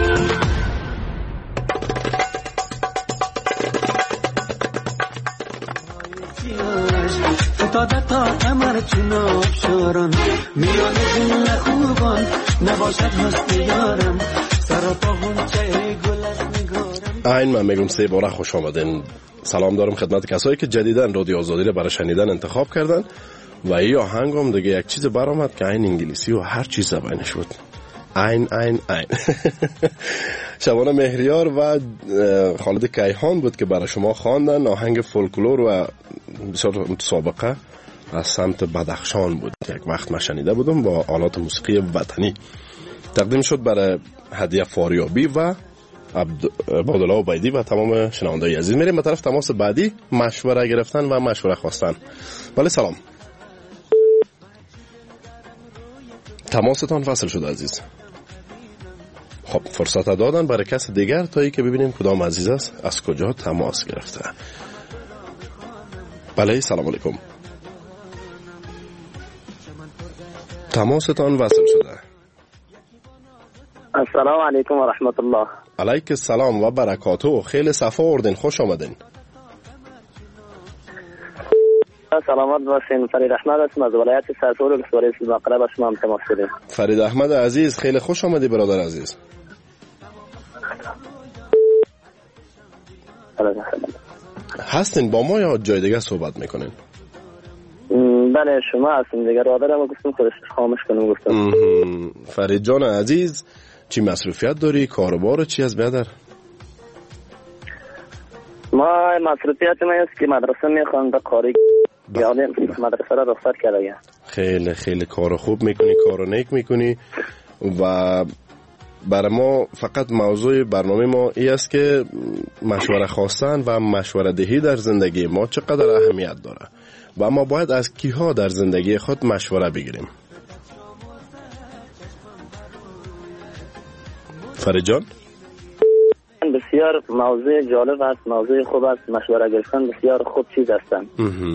فتاده تا امر چناب شاران، میان جون خوبان نباشد هست یارم. سر پا هنچه گل از نگارم. این من میگم سه باره خوش آمدین. سلام دارم خدمت کسایی که جدیدن رادیو آزادی رو برای شنیدن انتخاب کردن و این آهنگ هم دیگه یک چیز برآمد که این انگلیسی و هر چیز زبانش بود. این این این شبانه مهریار و خالد کیهان بود که برای شما خواندن. آهنگ فولکلور و بسیار متسابقه از سمت بدخشان بود. یک وقت من شنیده بودم با آلات موسیقی وطنی. تقدیم شد برای هدیه فاریابی و عبدالله عبیدی و تمام شنوندگان عزیز. میریم به طرف تماس بعدی، مشوره گرفتن و مشوره خواستن. بله سلام. تماستان فصل شد عزیز. خب فرصت دادن برای کس دیگر تا ای که ببینیم کدام عزیز است از کجا تماس گرفته. بله سلام علیکم. تماستان وصل شده. السلام علیکم و رحمت الله. علیک السلام و برکاته. خیلی صفا آوردین، خوش آمدین. سلامت باشین. فرید احمد هستم از ولایت سرپور ولسوالی سیدمقره با شما هم تماس داریم. فرید احمد عزیز خیلی خوش آمدی برادر عزیز. هستین با ما یا جای دیگه صحبت میکنین؟ بله شما هستین دیگه. رادارم گفتم خودش خاموش کنم گفتم. فرید جان عزیز چی مصروفیت داری؟ کاروبار چی از بیادر؟ ما مصروفیت من است که مدرسه میخوام به قاری یعنی مدرسه را رخصت کرده. خیلی خیلی کار خوب میکنی، کار نیک میکنی و برای ما فقط موضوع برنامه ما ای است که مشوره خواستن و مشوره دهی در زندگی ما چقدر اهمیت داره و ما باید از کیها در زندگی خود مشوره بگیریم. فرید جان، بسیار موضوع جالب است، موضوع خوب است، مشوره گرفتن بسیار خوب چیز هستند.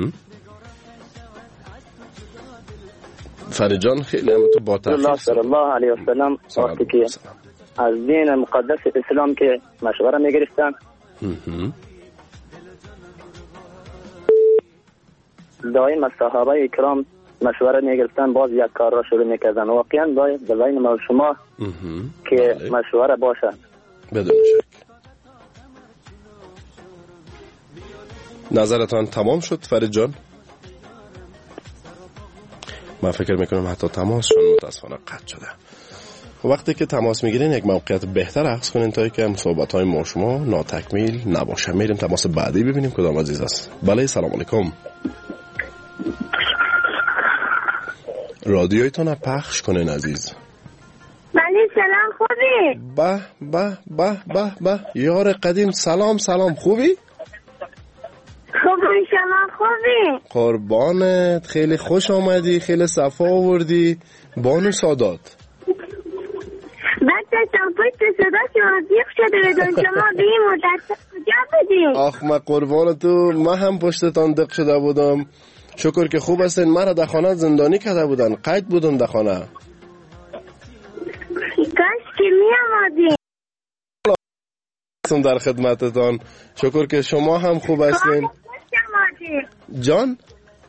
فرید جان خیلی هم تو با تحقیق صلی الله علیه و سلم وقتی که از دین مقدس اسلام که مشوره میگرفتن دائم از صحابه اکرام مشوره میگرفتن، باز یک کار را شروع میکردن. واقعا باید به بین ما شما که مشوره باشد. بدون شک. نظرتان تمام شد فرید جان؟ من فکر میکنم حتی تماسشون متاسفانه قطع شده. وقتی که تماس میگیرین یک موقعیت بهتر عکس کنین تا که صحبت های ما شما ناتکمیل نباشه. میریم تماس بعدی ببینیم کدام عزیز است. بله سلام علیکم. رادیویتون پخش کنین عزیز. بله سلام، خوبی؟ به به به به به یار قدیم، سلام سلام، خوبی؟ خوبی، شما خوبی؟ قربانت، خیلی خوش آمدی، خیلی صفا آوردی. بانو سادات بچه شما پشت صدا شما دیخ شده بدون شما به این مدت کجا بودیم؟ آخ من قربان تو، من هم پشتتان دق شده بودم. شکر که خوب هستین. من را در خانه زندانی کرده بودن، قید بودم در خانه. کاش که می آمدیم. در خدمتتان. شکر که شما هم خوب هستین. جان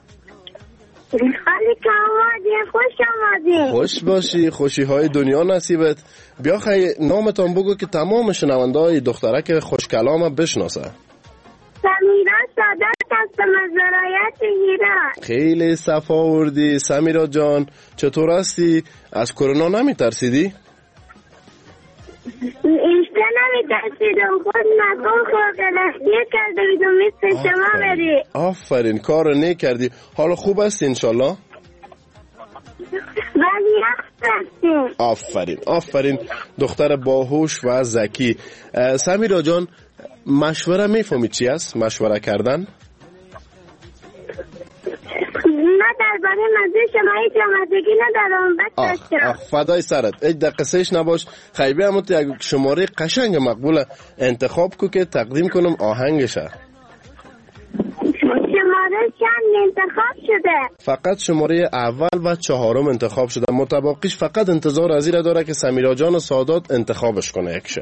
خالی که آمدیم، خوش آمدیم. خوش باشی، خوشی های دنیا نصیبت. بیا خیلی نامتان بگو که تمام شنونده های دخترک خوش کلام بشناسه. سمیرا سادات هستم از ولایت هرات. خیلی صفا آوردی سمیرا جان. چطور هستی؟ از کرونا نمی ترسیدی؟ اینجا نمی ترسیدم، خود مقام خواهدلخیه کرده بیدم مثل شما بری. آفرین، کار نیک کردی. حالا خوب هستی انشالله؟ ولی هستیم. آفرین آفرین، دختر باهوش و ذکی. سمیرا جان مشوره میفهمی چی است؟ مشوره کردن؟ نه درباره موضوع شما هیچ آمدگی ندارم. بچه آخ فدای سرت، ایک دقیقه سهش نباش. خیلی همون تو یک شماره قشنگ مقبوله انتخاب کو که تقدیم کنم آهنگشه. شماره چند انتخاب شده؟ فقط شماره اول و چهارم انتخاب شده. متباقیش فقط انتظار از این داره که سمیرا جان و سادات انتخابش کنه یکشه.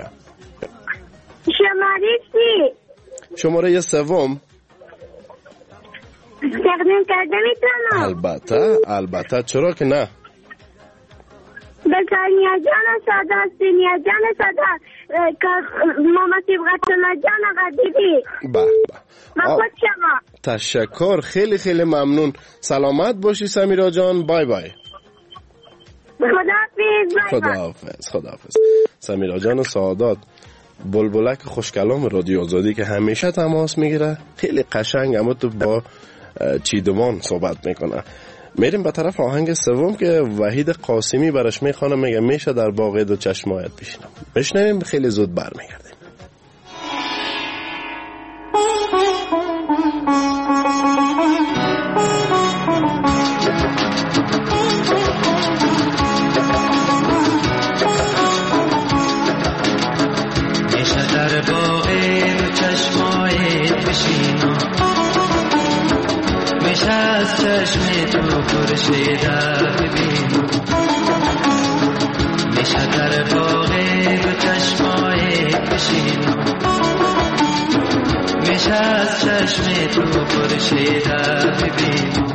شماره چی؟ شماره سوم. تقدیم کرده میتونم؟ البته البته، چرا که نه. به سانیا جان سادات، سینیا جان سادات، ماما سیبغت الله جان قدیدی. به به من خود شما. تشکر، خیلی خیلی ممنون. سلامت باشی سمیرا جان. بای بای. خداحافظ. خداحافظ خداحافظ. سمیرا جان سادات، بلبلک خوشکلام رادیو آزادی که همیشه تماس میگیره. خیلی قشنگ اما تو با چیدمان صحبت میکنه. میریم به طرف آهنگ سوم که وحید قاسمی برش میخوانه، میگه میشه در باغ دو چشمایت بشینم. بشنویم، خیلی زود برمیگردیم. میشه در باغ دو چشمایت بشینم، میشه از چشم تو خورشیده ببینم، میشه در باغ دو چشمایت بشینم، میشه از چشم تو خورشیده ببینم،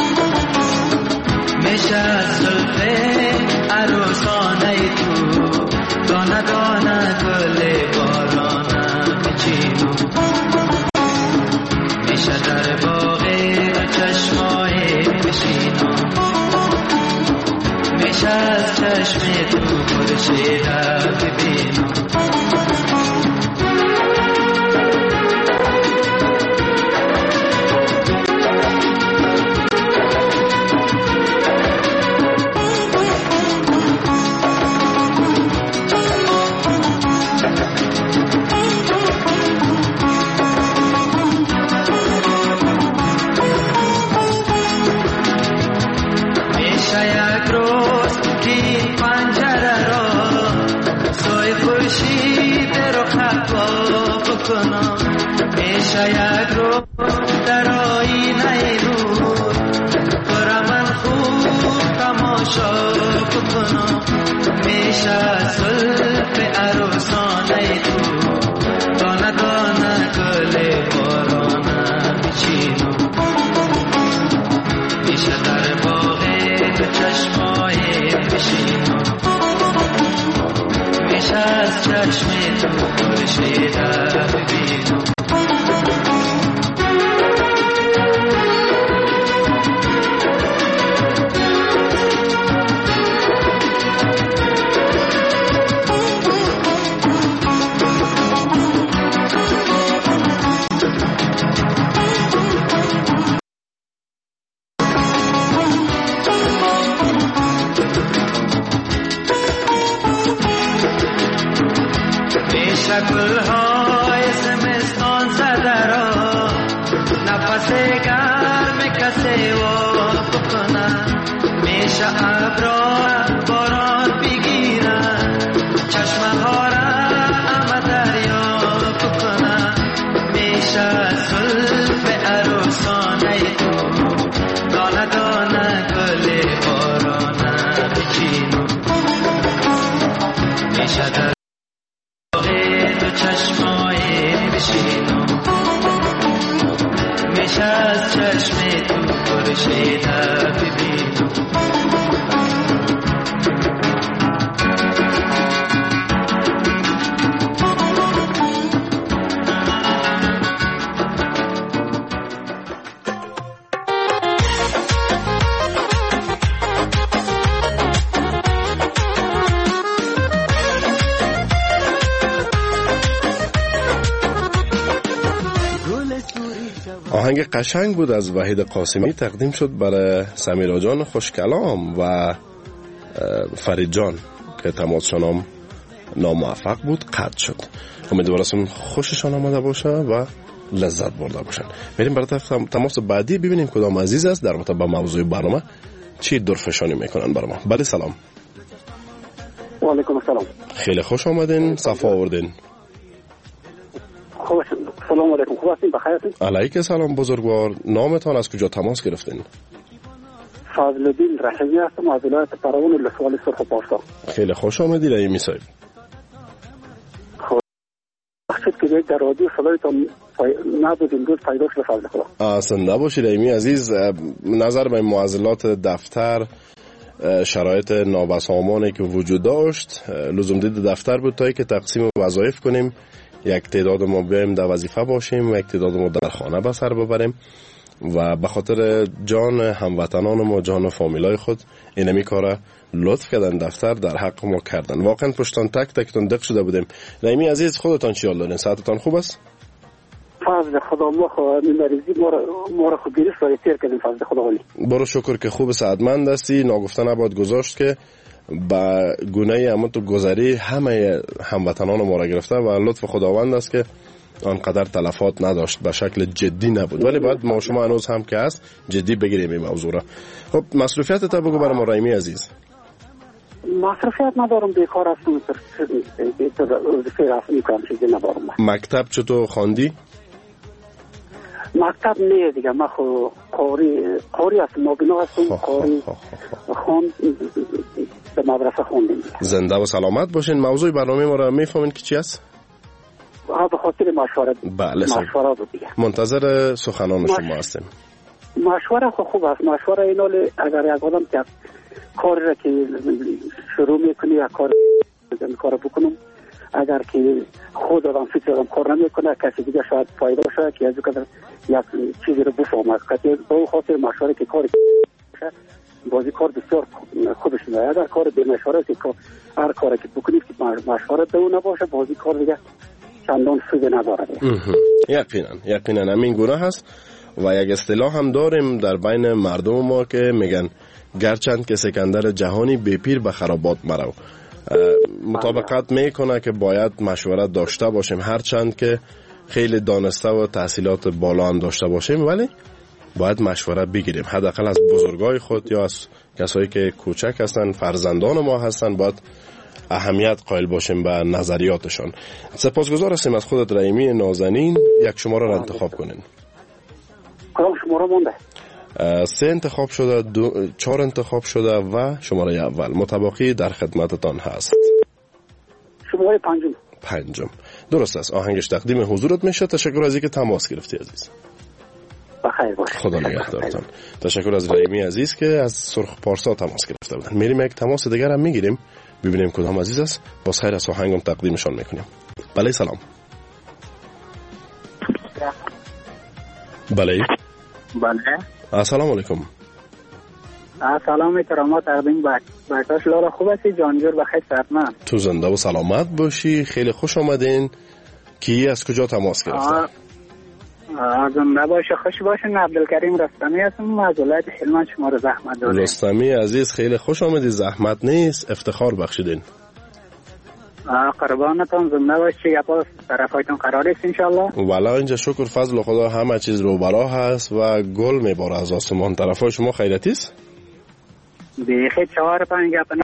میشه از زلف عروسانه تو دانه دانه گل بارانه بچینم، میشه در باغ چشمای بشینم، میشه از چشم تو خورشیده ببینم. بکنم میشه یک روز در آینه نور برا من خوب تماشا بکنم میشه زلف عروسانه تو دانه دانه گل بارانه بچینم میشه در باغ تو چشمای بشینم میشه از چشم تو خورشید ببینم گلهای زمستان زده را نفس گرم کسی و بکنن میشه ابرا باران بگیرن چشمه ها را همه دریا بکنن میشه زلف عروسانه تو دانه دانه گل بارانه بچینم میشه در چشمای بشینم میشه از چشم تو خورشید ببینم آهنگ قشنگ بود از وحید قاسمی، تقدیم شد برای سمیرا جان خوشکلام و فرید جان که تماسشان ناموفق بود، قطع شد. امیدوارم خوششان آمده باشه و لذت برده باشن. بریم برای تماس بعدی ببینیم کدام عزیز است در رابطه با موضوع برنامه چی درفشانی میکنن برای ما. بله سلام. و علیکم السلام. خیلی خوش آمدین، صفا آوردین. خوش سلام علیکم، خوب هستین؟ بخیر هستین؟ علیک سلام بزرگوار. نامتان از کجا تماس گرفتین؟ فضل الدین رحیمی هستم از ولایت پروان ولسوالی سرخ پارسا. خیلی خوش آمدید رحیمی صاحب. خب بخشید که در رادیو صدایتان نبود امروز پیدا شد فضل خدا. اصلا نباشید رحیمی عزیز، نظر به معضلات دفتر، شرایط نابسامانی که وجود داشت، لزوم دید دفتر بود تا که تقسیم وظایف کنیم، یک تعداد ما بیایم در وظیفه باشیم و یک تعداد ما در خانه به سر ببریم و به خاطر جان هموطنان ما، جان فامیلای خود اینمی کارا لطف کردن دفتر در حق ما کردن. واقعا پشتان تک تکتون دق شده بودیم. رحیمی عزیز خودتان چی حال دارین؟ صحتتان خوب است؟ فضل خدا ما خو مریضی ما ما رو خود گرفت و تیر کردیم. فضل خدا ولی برو شکر که خوب صحتمند هستی. ناگفته نباید گذاشت که با گونه اما تو گذری همه هموطنان ما را گرفته و لطف خداوند است که آنقدر تلفات نداشت، به شکل جدی نبود، ولی باید ما شما هنوز هم که هست جدی بگیریم این موضوع را. خب مصروفیت تا بگو برای ما رحیمی عزیز. مصروفیت ندارم، بیکار هستم، وظیفه رسمی کنم، چیزی ندارم. مکتب چطور خواندی؟ مکتب نه دیگه، من خو قاری قاری هستم، نابینا هستم، قاری خواند به مدرسه خوندیم. زنده و سلامت باشین. موضوع برنامه ما را میفهمین که چی است؟ ها به خاطر مشورت. بله مشورت بود دیگه. منتظر سخنان مش... شما هستیم. مشوره خو خوب است. مشوره اینال اگر یک آدم که کاری را که شروع میکنه یا کار کار بکنم، اگر که خود آدم فکر آدم کار نمیکنه، کسی دیگه شاید فایده شه که از کدر یک چیزی رو بفهمه. که به خاطر مشوره که کاری بازی کار بسیار خوبش نه. اگر کار به مشوره که هر کاری که بکنید که مشوره دو نباشه، بازی کار دیگه چندان سود نداره. یقینا یقینا همین گونه هست و یک اصطلاح هم داریم در بین مردم ما که میگن گرچند که سکندر جهانی بی پیر به خرابات مرو. مطابقت میکنه که باید مشورت داشته باشیم، هرچند که خیلی دانسته و تحصیلات بالا هم داشته باشیم، ولی باید مشورت بگیریم. حداقل از بزرگای خود یا از کسایی که کوچک هستن، فرزندان ما هستن، باید اهمیت قائل باشیم به نظریاتشان. سپاسگزار هستیم از خودت رحیمی نازنین. یک شماره را انتخاب کنین. کدام شماره مونده؟ سه انتخاب شده، دو، چهار انتخاب شده و شماره اول متباقی در خدمتتان هست. شماره پنجم. پنجم درست است. آهنگش تقدیم حضورت میشه. تشکر از اینکه تماس گرفتی عزیز. بخیر باش. خدا نگهدارتان. تشکر از رحیمی عزیز که از سرخ پارسا تماس گرفته بودن. میریم یک تماس دیگر هم میگیریم ببینیم کدام عزیز است. باز خیر از آهنگم تقدیمشان میکنیم. بله سلام. بله بله السلام علیکم. سلام کرامات تقدیم برداشت لالا. خوب هستی جانجور؟ بخیر سرمند. تو زنده و سلامت باشی. خیلی خوش آمدین. کی از کجا تماس گرفته؟ زنده باشه خوش باشین. عبدالکریم رستمی هستم از ولایت هلمند. شما رو زحمت دادین. رستمی عزیز خیلی خوش آمدی. زحمت نیست، افتخار بخشیدین. قربانتون. زنده باشی. گپا طرفایتون قرار است ان شاء الله. والا اینجا شکر فضل خدا همه چیز رو برا هست و گل میباره از آسمان. طرفای شما خیرتی است؟ دیگه چهار پنج گپ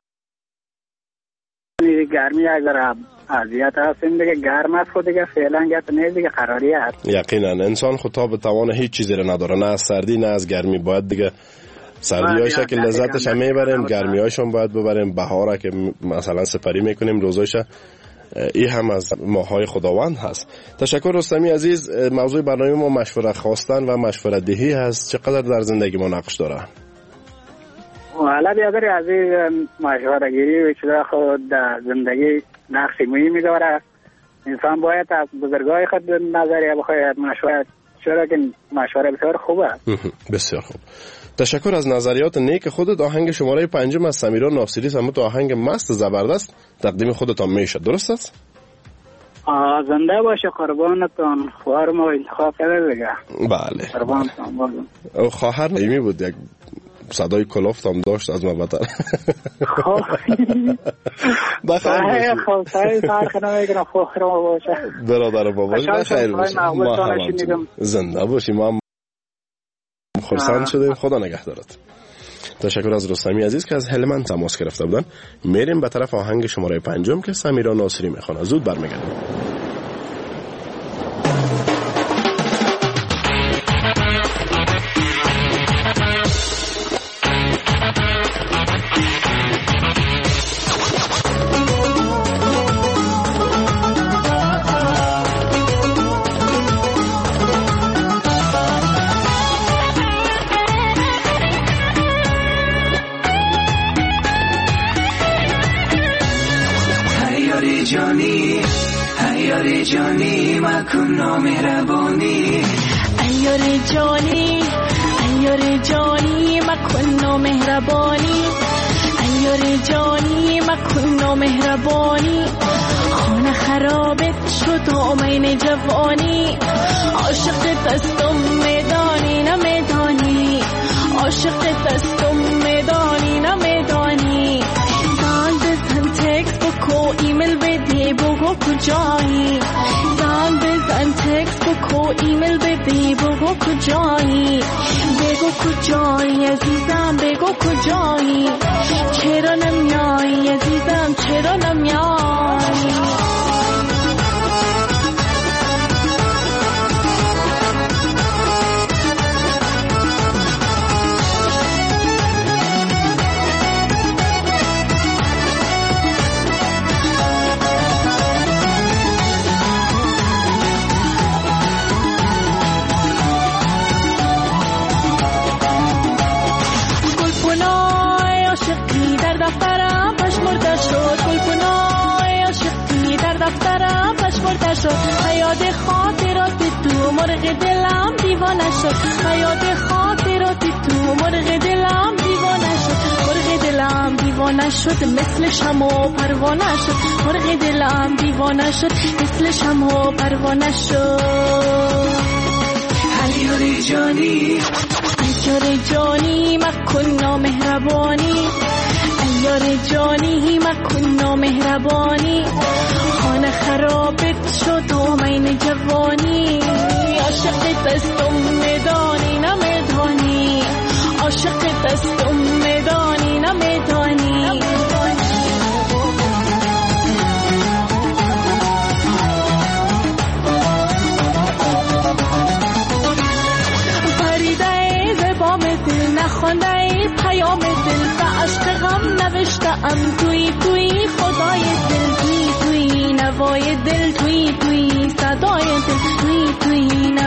گرمی اگر اذیت هستیم دیگه گرم است خود دیگه فعلا گپ نیست دیگه قراری است. یقینا انسان خود تا به توان هیچ چیزی رو نداره، نه از سردی نه از گرمی. باید دیگه سردی‌هایش که لذتش هم میبریم، گرمی‌هایش هم باید ببریم. بهاره که مثلا سپری میکنیم روزایش، این هم از ماهای خداوند هست. تشکر رستمی عزیز. موضوع برنامه ما مشوره خواستن و مشوره دهی هست. چقدر در زندگی ما نقش داره؟ حالا بیادری عزیز مشوره گیری و چیزا خود در زندگی نقش مهمی داره. انسان باید از بزرگای خود نظریه بخواید مشوره، چرا که مشوره بسیار خوبه. بسیار خوب. تشکر از نظریات نیک خودت. آهنگ شماره پنجم از سمیرا ناصری سمت آهنگ مست زبردست تقدیم خودتان میشه. درست است؟ زنده باشه. قربانتون. خواهر ما انتخاب کرده دیگه. بله. قربانتون. او خواهر نیمی بود، یک صدای کلافت هم داشت از ما بطر. بخیر باشی. خب سعی فرق نمیکنه خواهر ما باشه. برادر ما باشه. بخیر باشی. زنده باشی. ما هم خرسند شدیم. خدا نگهدارت. تشکر از رستمی عزیز که از هلمند تماس گرفته بودن. میریم به طرف آهنگ شماره پنجم که سمیرا ناصری میخونه. زود برمیگردیم. جانی مکن مهربانی ایار جانی ایار جانی مکن مهربانی ایار جانی مکن مهربانی خانه خرابت شد آمین جوانی عاشق دستم میدانی نمیدانی عاشق دستم میدانی نمیدانی زن بزن تکس بکو ایمیل بدی بگو کجایی زن بزن تکس بکو ایمیل بدی بگو کجایی بگو کجایی عزیزم بگو کجایی چرا نمیایی عزیزم چرا نمیایی حیات خاطرات تو مرغ دلم دیوانه شد حیات خاطرات تو مرغ دلم دیوانه شد مرغ دلم دیوانه شد مثل شمع و پروانه شد مرغ دلم دیوانه شد مثل شمع و پروانه شد ایار جانی ایار جانی مکن مهربانی ایار جانی مکن مهربانی خانه خرابت شد آمین جوانی عاشق دستم میدانی نمیدانی عاشق دستم میدانی نمیدانی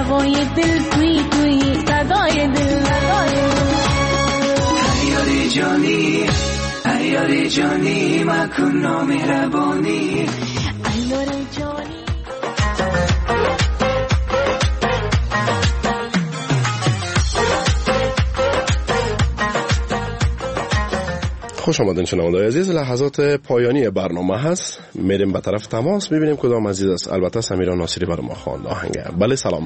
هوای دل توی توی صدای دل ایاری جانی ایاری جانی مکن نامهربانی ایاری جانی. خوش آمدین شنونده‌های عزیز. لحظات پایانی برنامه هست. میریم به طرف تماس ببینیم کدام عزیز است. البته سمیرا ناصری برای ما خواند آهنگ. بله سلام.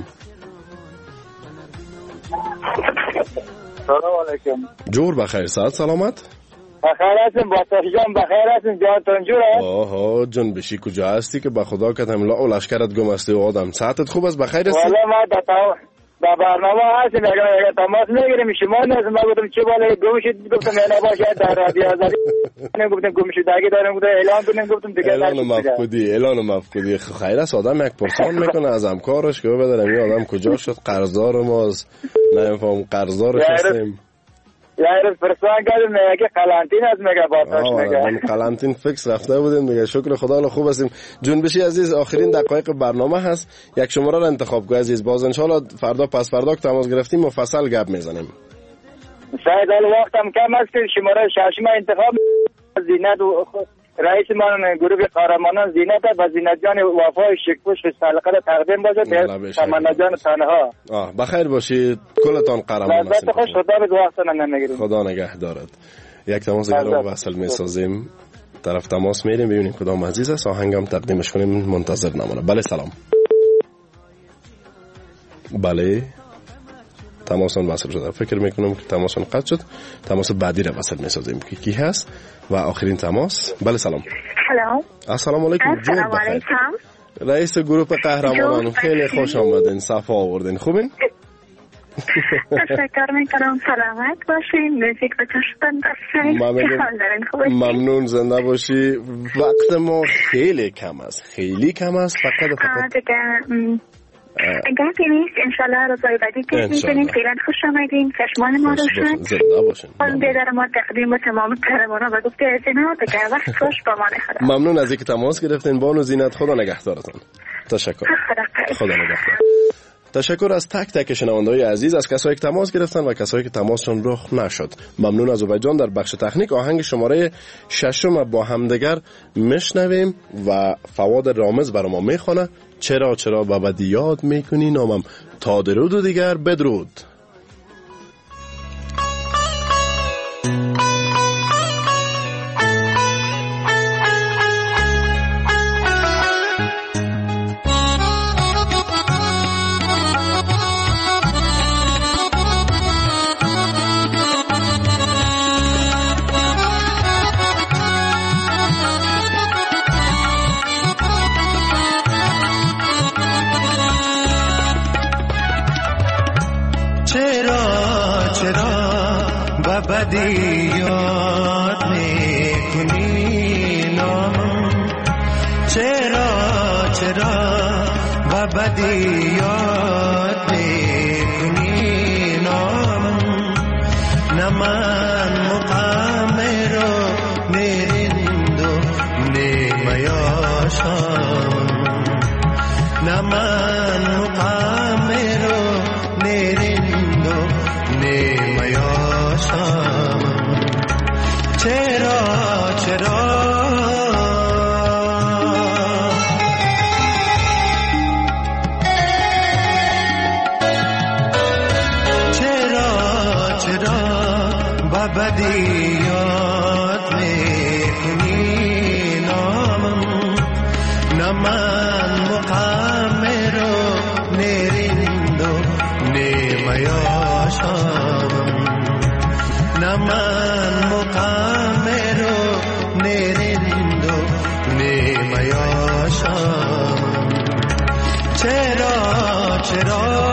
سلام علیکم. جور بخیر، صحت سلامت؟ بخیر هستیم، باتری جان بخیر هستیم، جانتون جور هست؟ آها جان بشی کجا هستی که به خدا کتم لا و لشکرت گم استی و آدم ساعتت خوب است بخیر هستی؟ والا ما دتا با برنامه هستیم اگر اگر تماس میگیریم شما نه ما گفتم چه بالا گم شد گفتم نه باشه در رادیو آزادی نه گفتم گم شد اگه دارم گفتم اعلان کنم گفتم دیگه اعلان مفقودی اعلان مفقودی خیر است آدم یک پرسان میکنه از همکارش که بدارم این آدم کجا شد قرضدار ماست نمیفهم قرضدارش هستیم یارو پرسان کردم میگه قلنتین از میگه باتاش میگه من قلنتین فکس رفته بودیم میگه شکر خدا له خوب هستیم. جون بشی عزیز آخرین دقایق برنامه هست، یک شماره رو انتخاب کن عزیز، باز ان شاء الله فردا پس فردا که تماس گرفتیم مفصل گپ میزنیم. شاید حال وقتم کم است که شماره ششم انتخاب زینت و رئیس ما گروه قهرمانان زینت و زینت جان وفای شکوش سالقه تقدیم باشه به تمنا جان تنها. آه بخیر باشید کلتان قهرمان هستید. خوش خدا به وقتتون نمیگیریم. خدا نگه دارد. یک تماس دیگه رو وصل میسازیم. طرف تماس میریم ببینیم کدام عزیز است آهنگم تقدیمش کنیم منتظر نمونه. بله سلام. بله تماسون وصل شد. فکر میکنم که تماسون قطع شد. تماس بعدی رو وصل میسازیم که کی هست و آخرین تماس. بله سلام. سلام. السلام علیکم. السلام علیکم. رئیس گروه قهرمانان خیلی خوش آمدین، صفا آوردین. خوبین؟ تشکر میکنم، سلامت باشین، موزیک به چشمتون بسید. چه حال دارین؟ خوبه؟ ممنون، زنده باشی. وقت ما خیلی کم است، خیلی کم است. فقط فقط دیگه گپی نیست. انشالله روزای بعدی که می‌بینیم. فعلا خوش آمدین، چشمان ما روشن. زنده باشین. اون بیدار ما تقدیم به تمام قهرمانان و گفته زینت دیگه وقت خوش با ما نخدا. ممنون از اینکه تماس گرفتین. بانو زینت خدا نگهدارتون. تشکر. خدا نگهدار. تشکر از تک تک شنونده‌های عزیز، از کسایی که تماس گرفتن و کسایی که تماسشون رخ نشد. ممنون از اوبجان. در بخش تکنیک آهنگ شماره ششم با همدیگر میشنویم و فواد رامز برای ما میخونه. چرا چرا با بدی یاد میکنی نامم، تا درود و دیگر بدرود. بدی یاد میکنی نامم، چرا چرا و بدی یاد میکنی نامم، نه من مقام رو میرند و نیمیاشم، نه من مقام رو میرند و نیمیاشم. چرا چرا چرا چرا با بدی یاد میکنی نامم، نه من مقام رو نیرند و نیمیاشم، نه من مقام رو نیرند و نیمیاشم. چرا چرا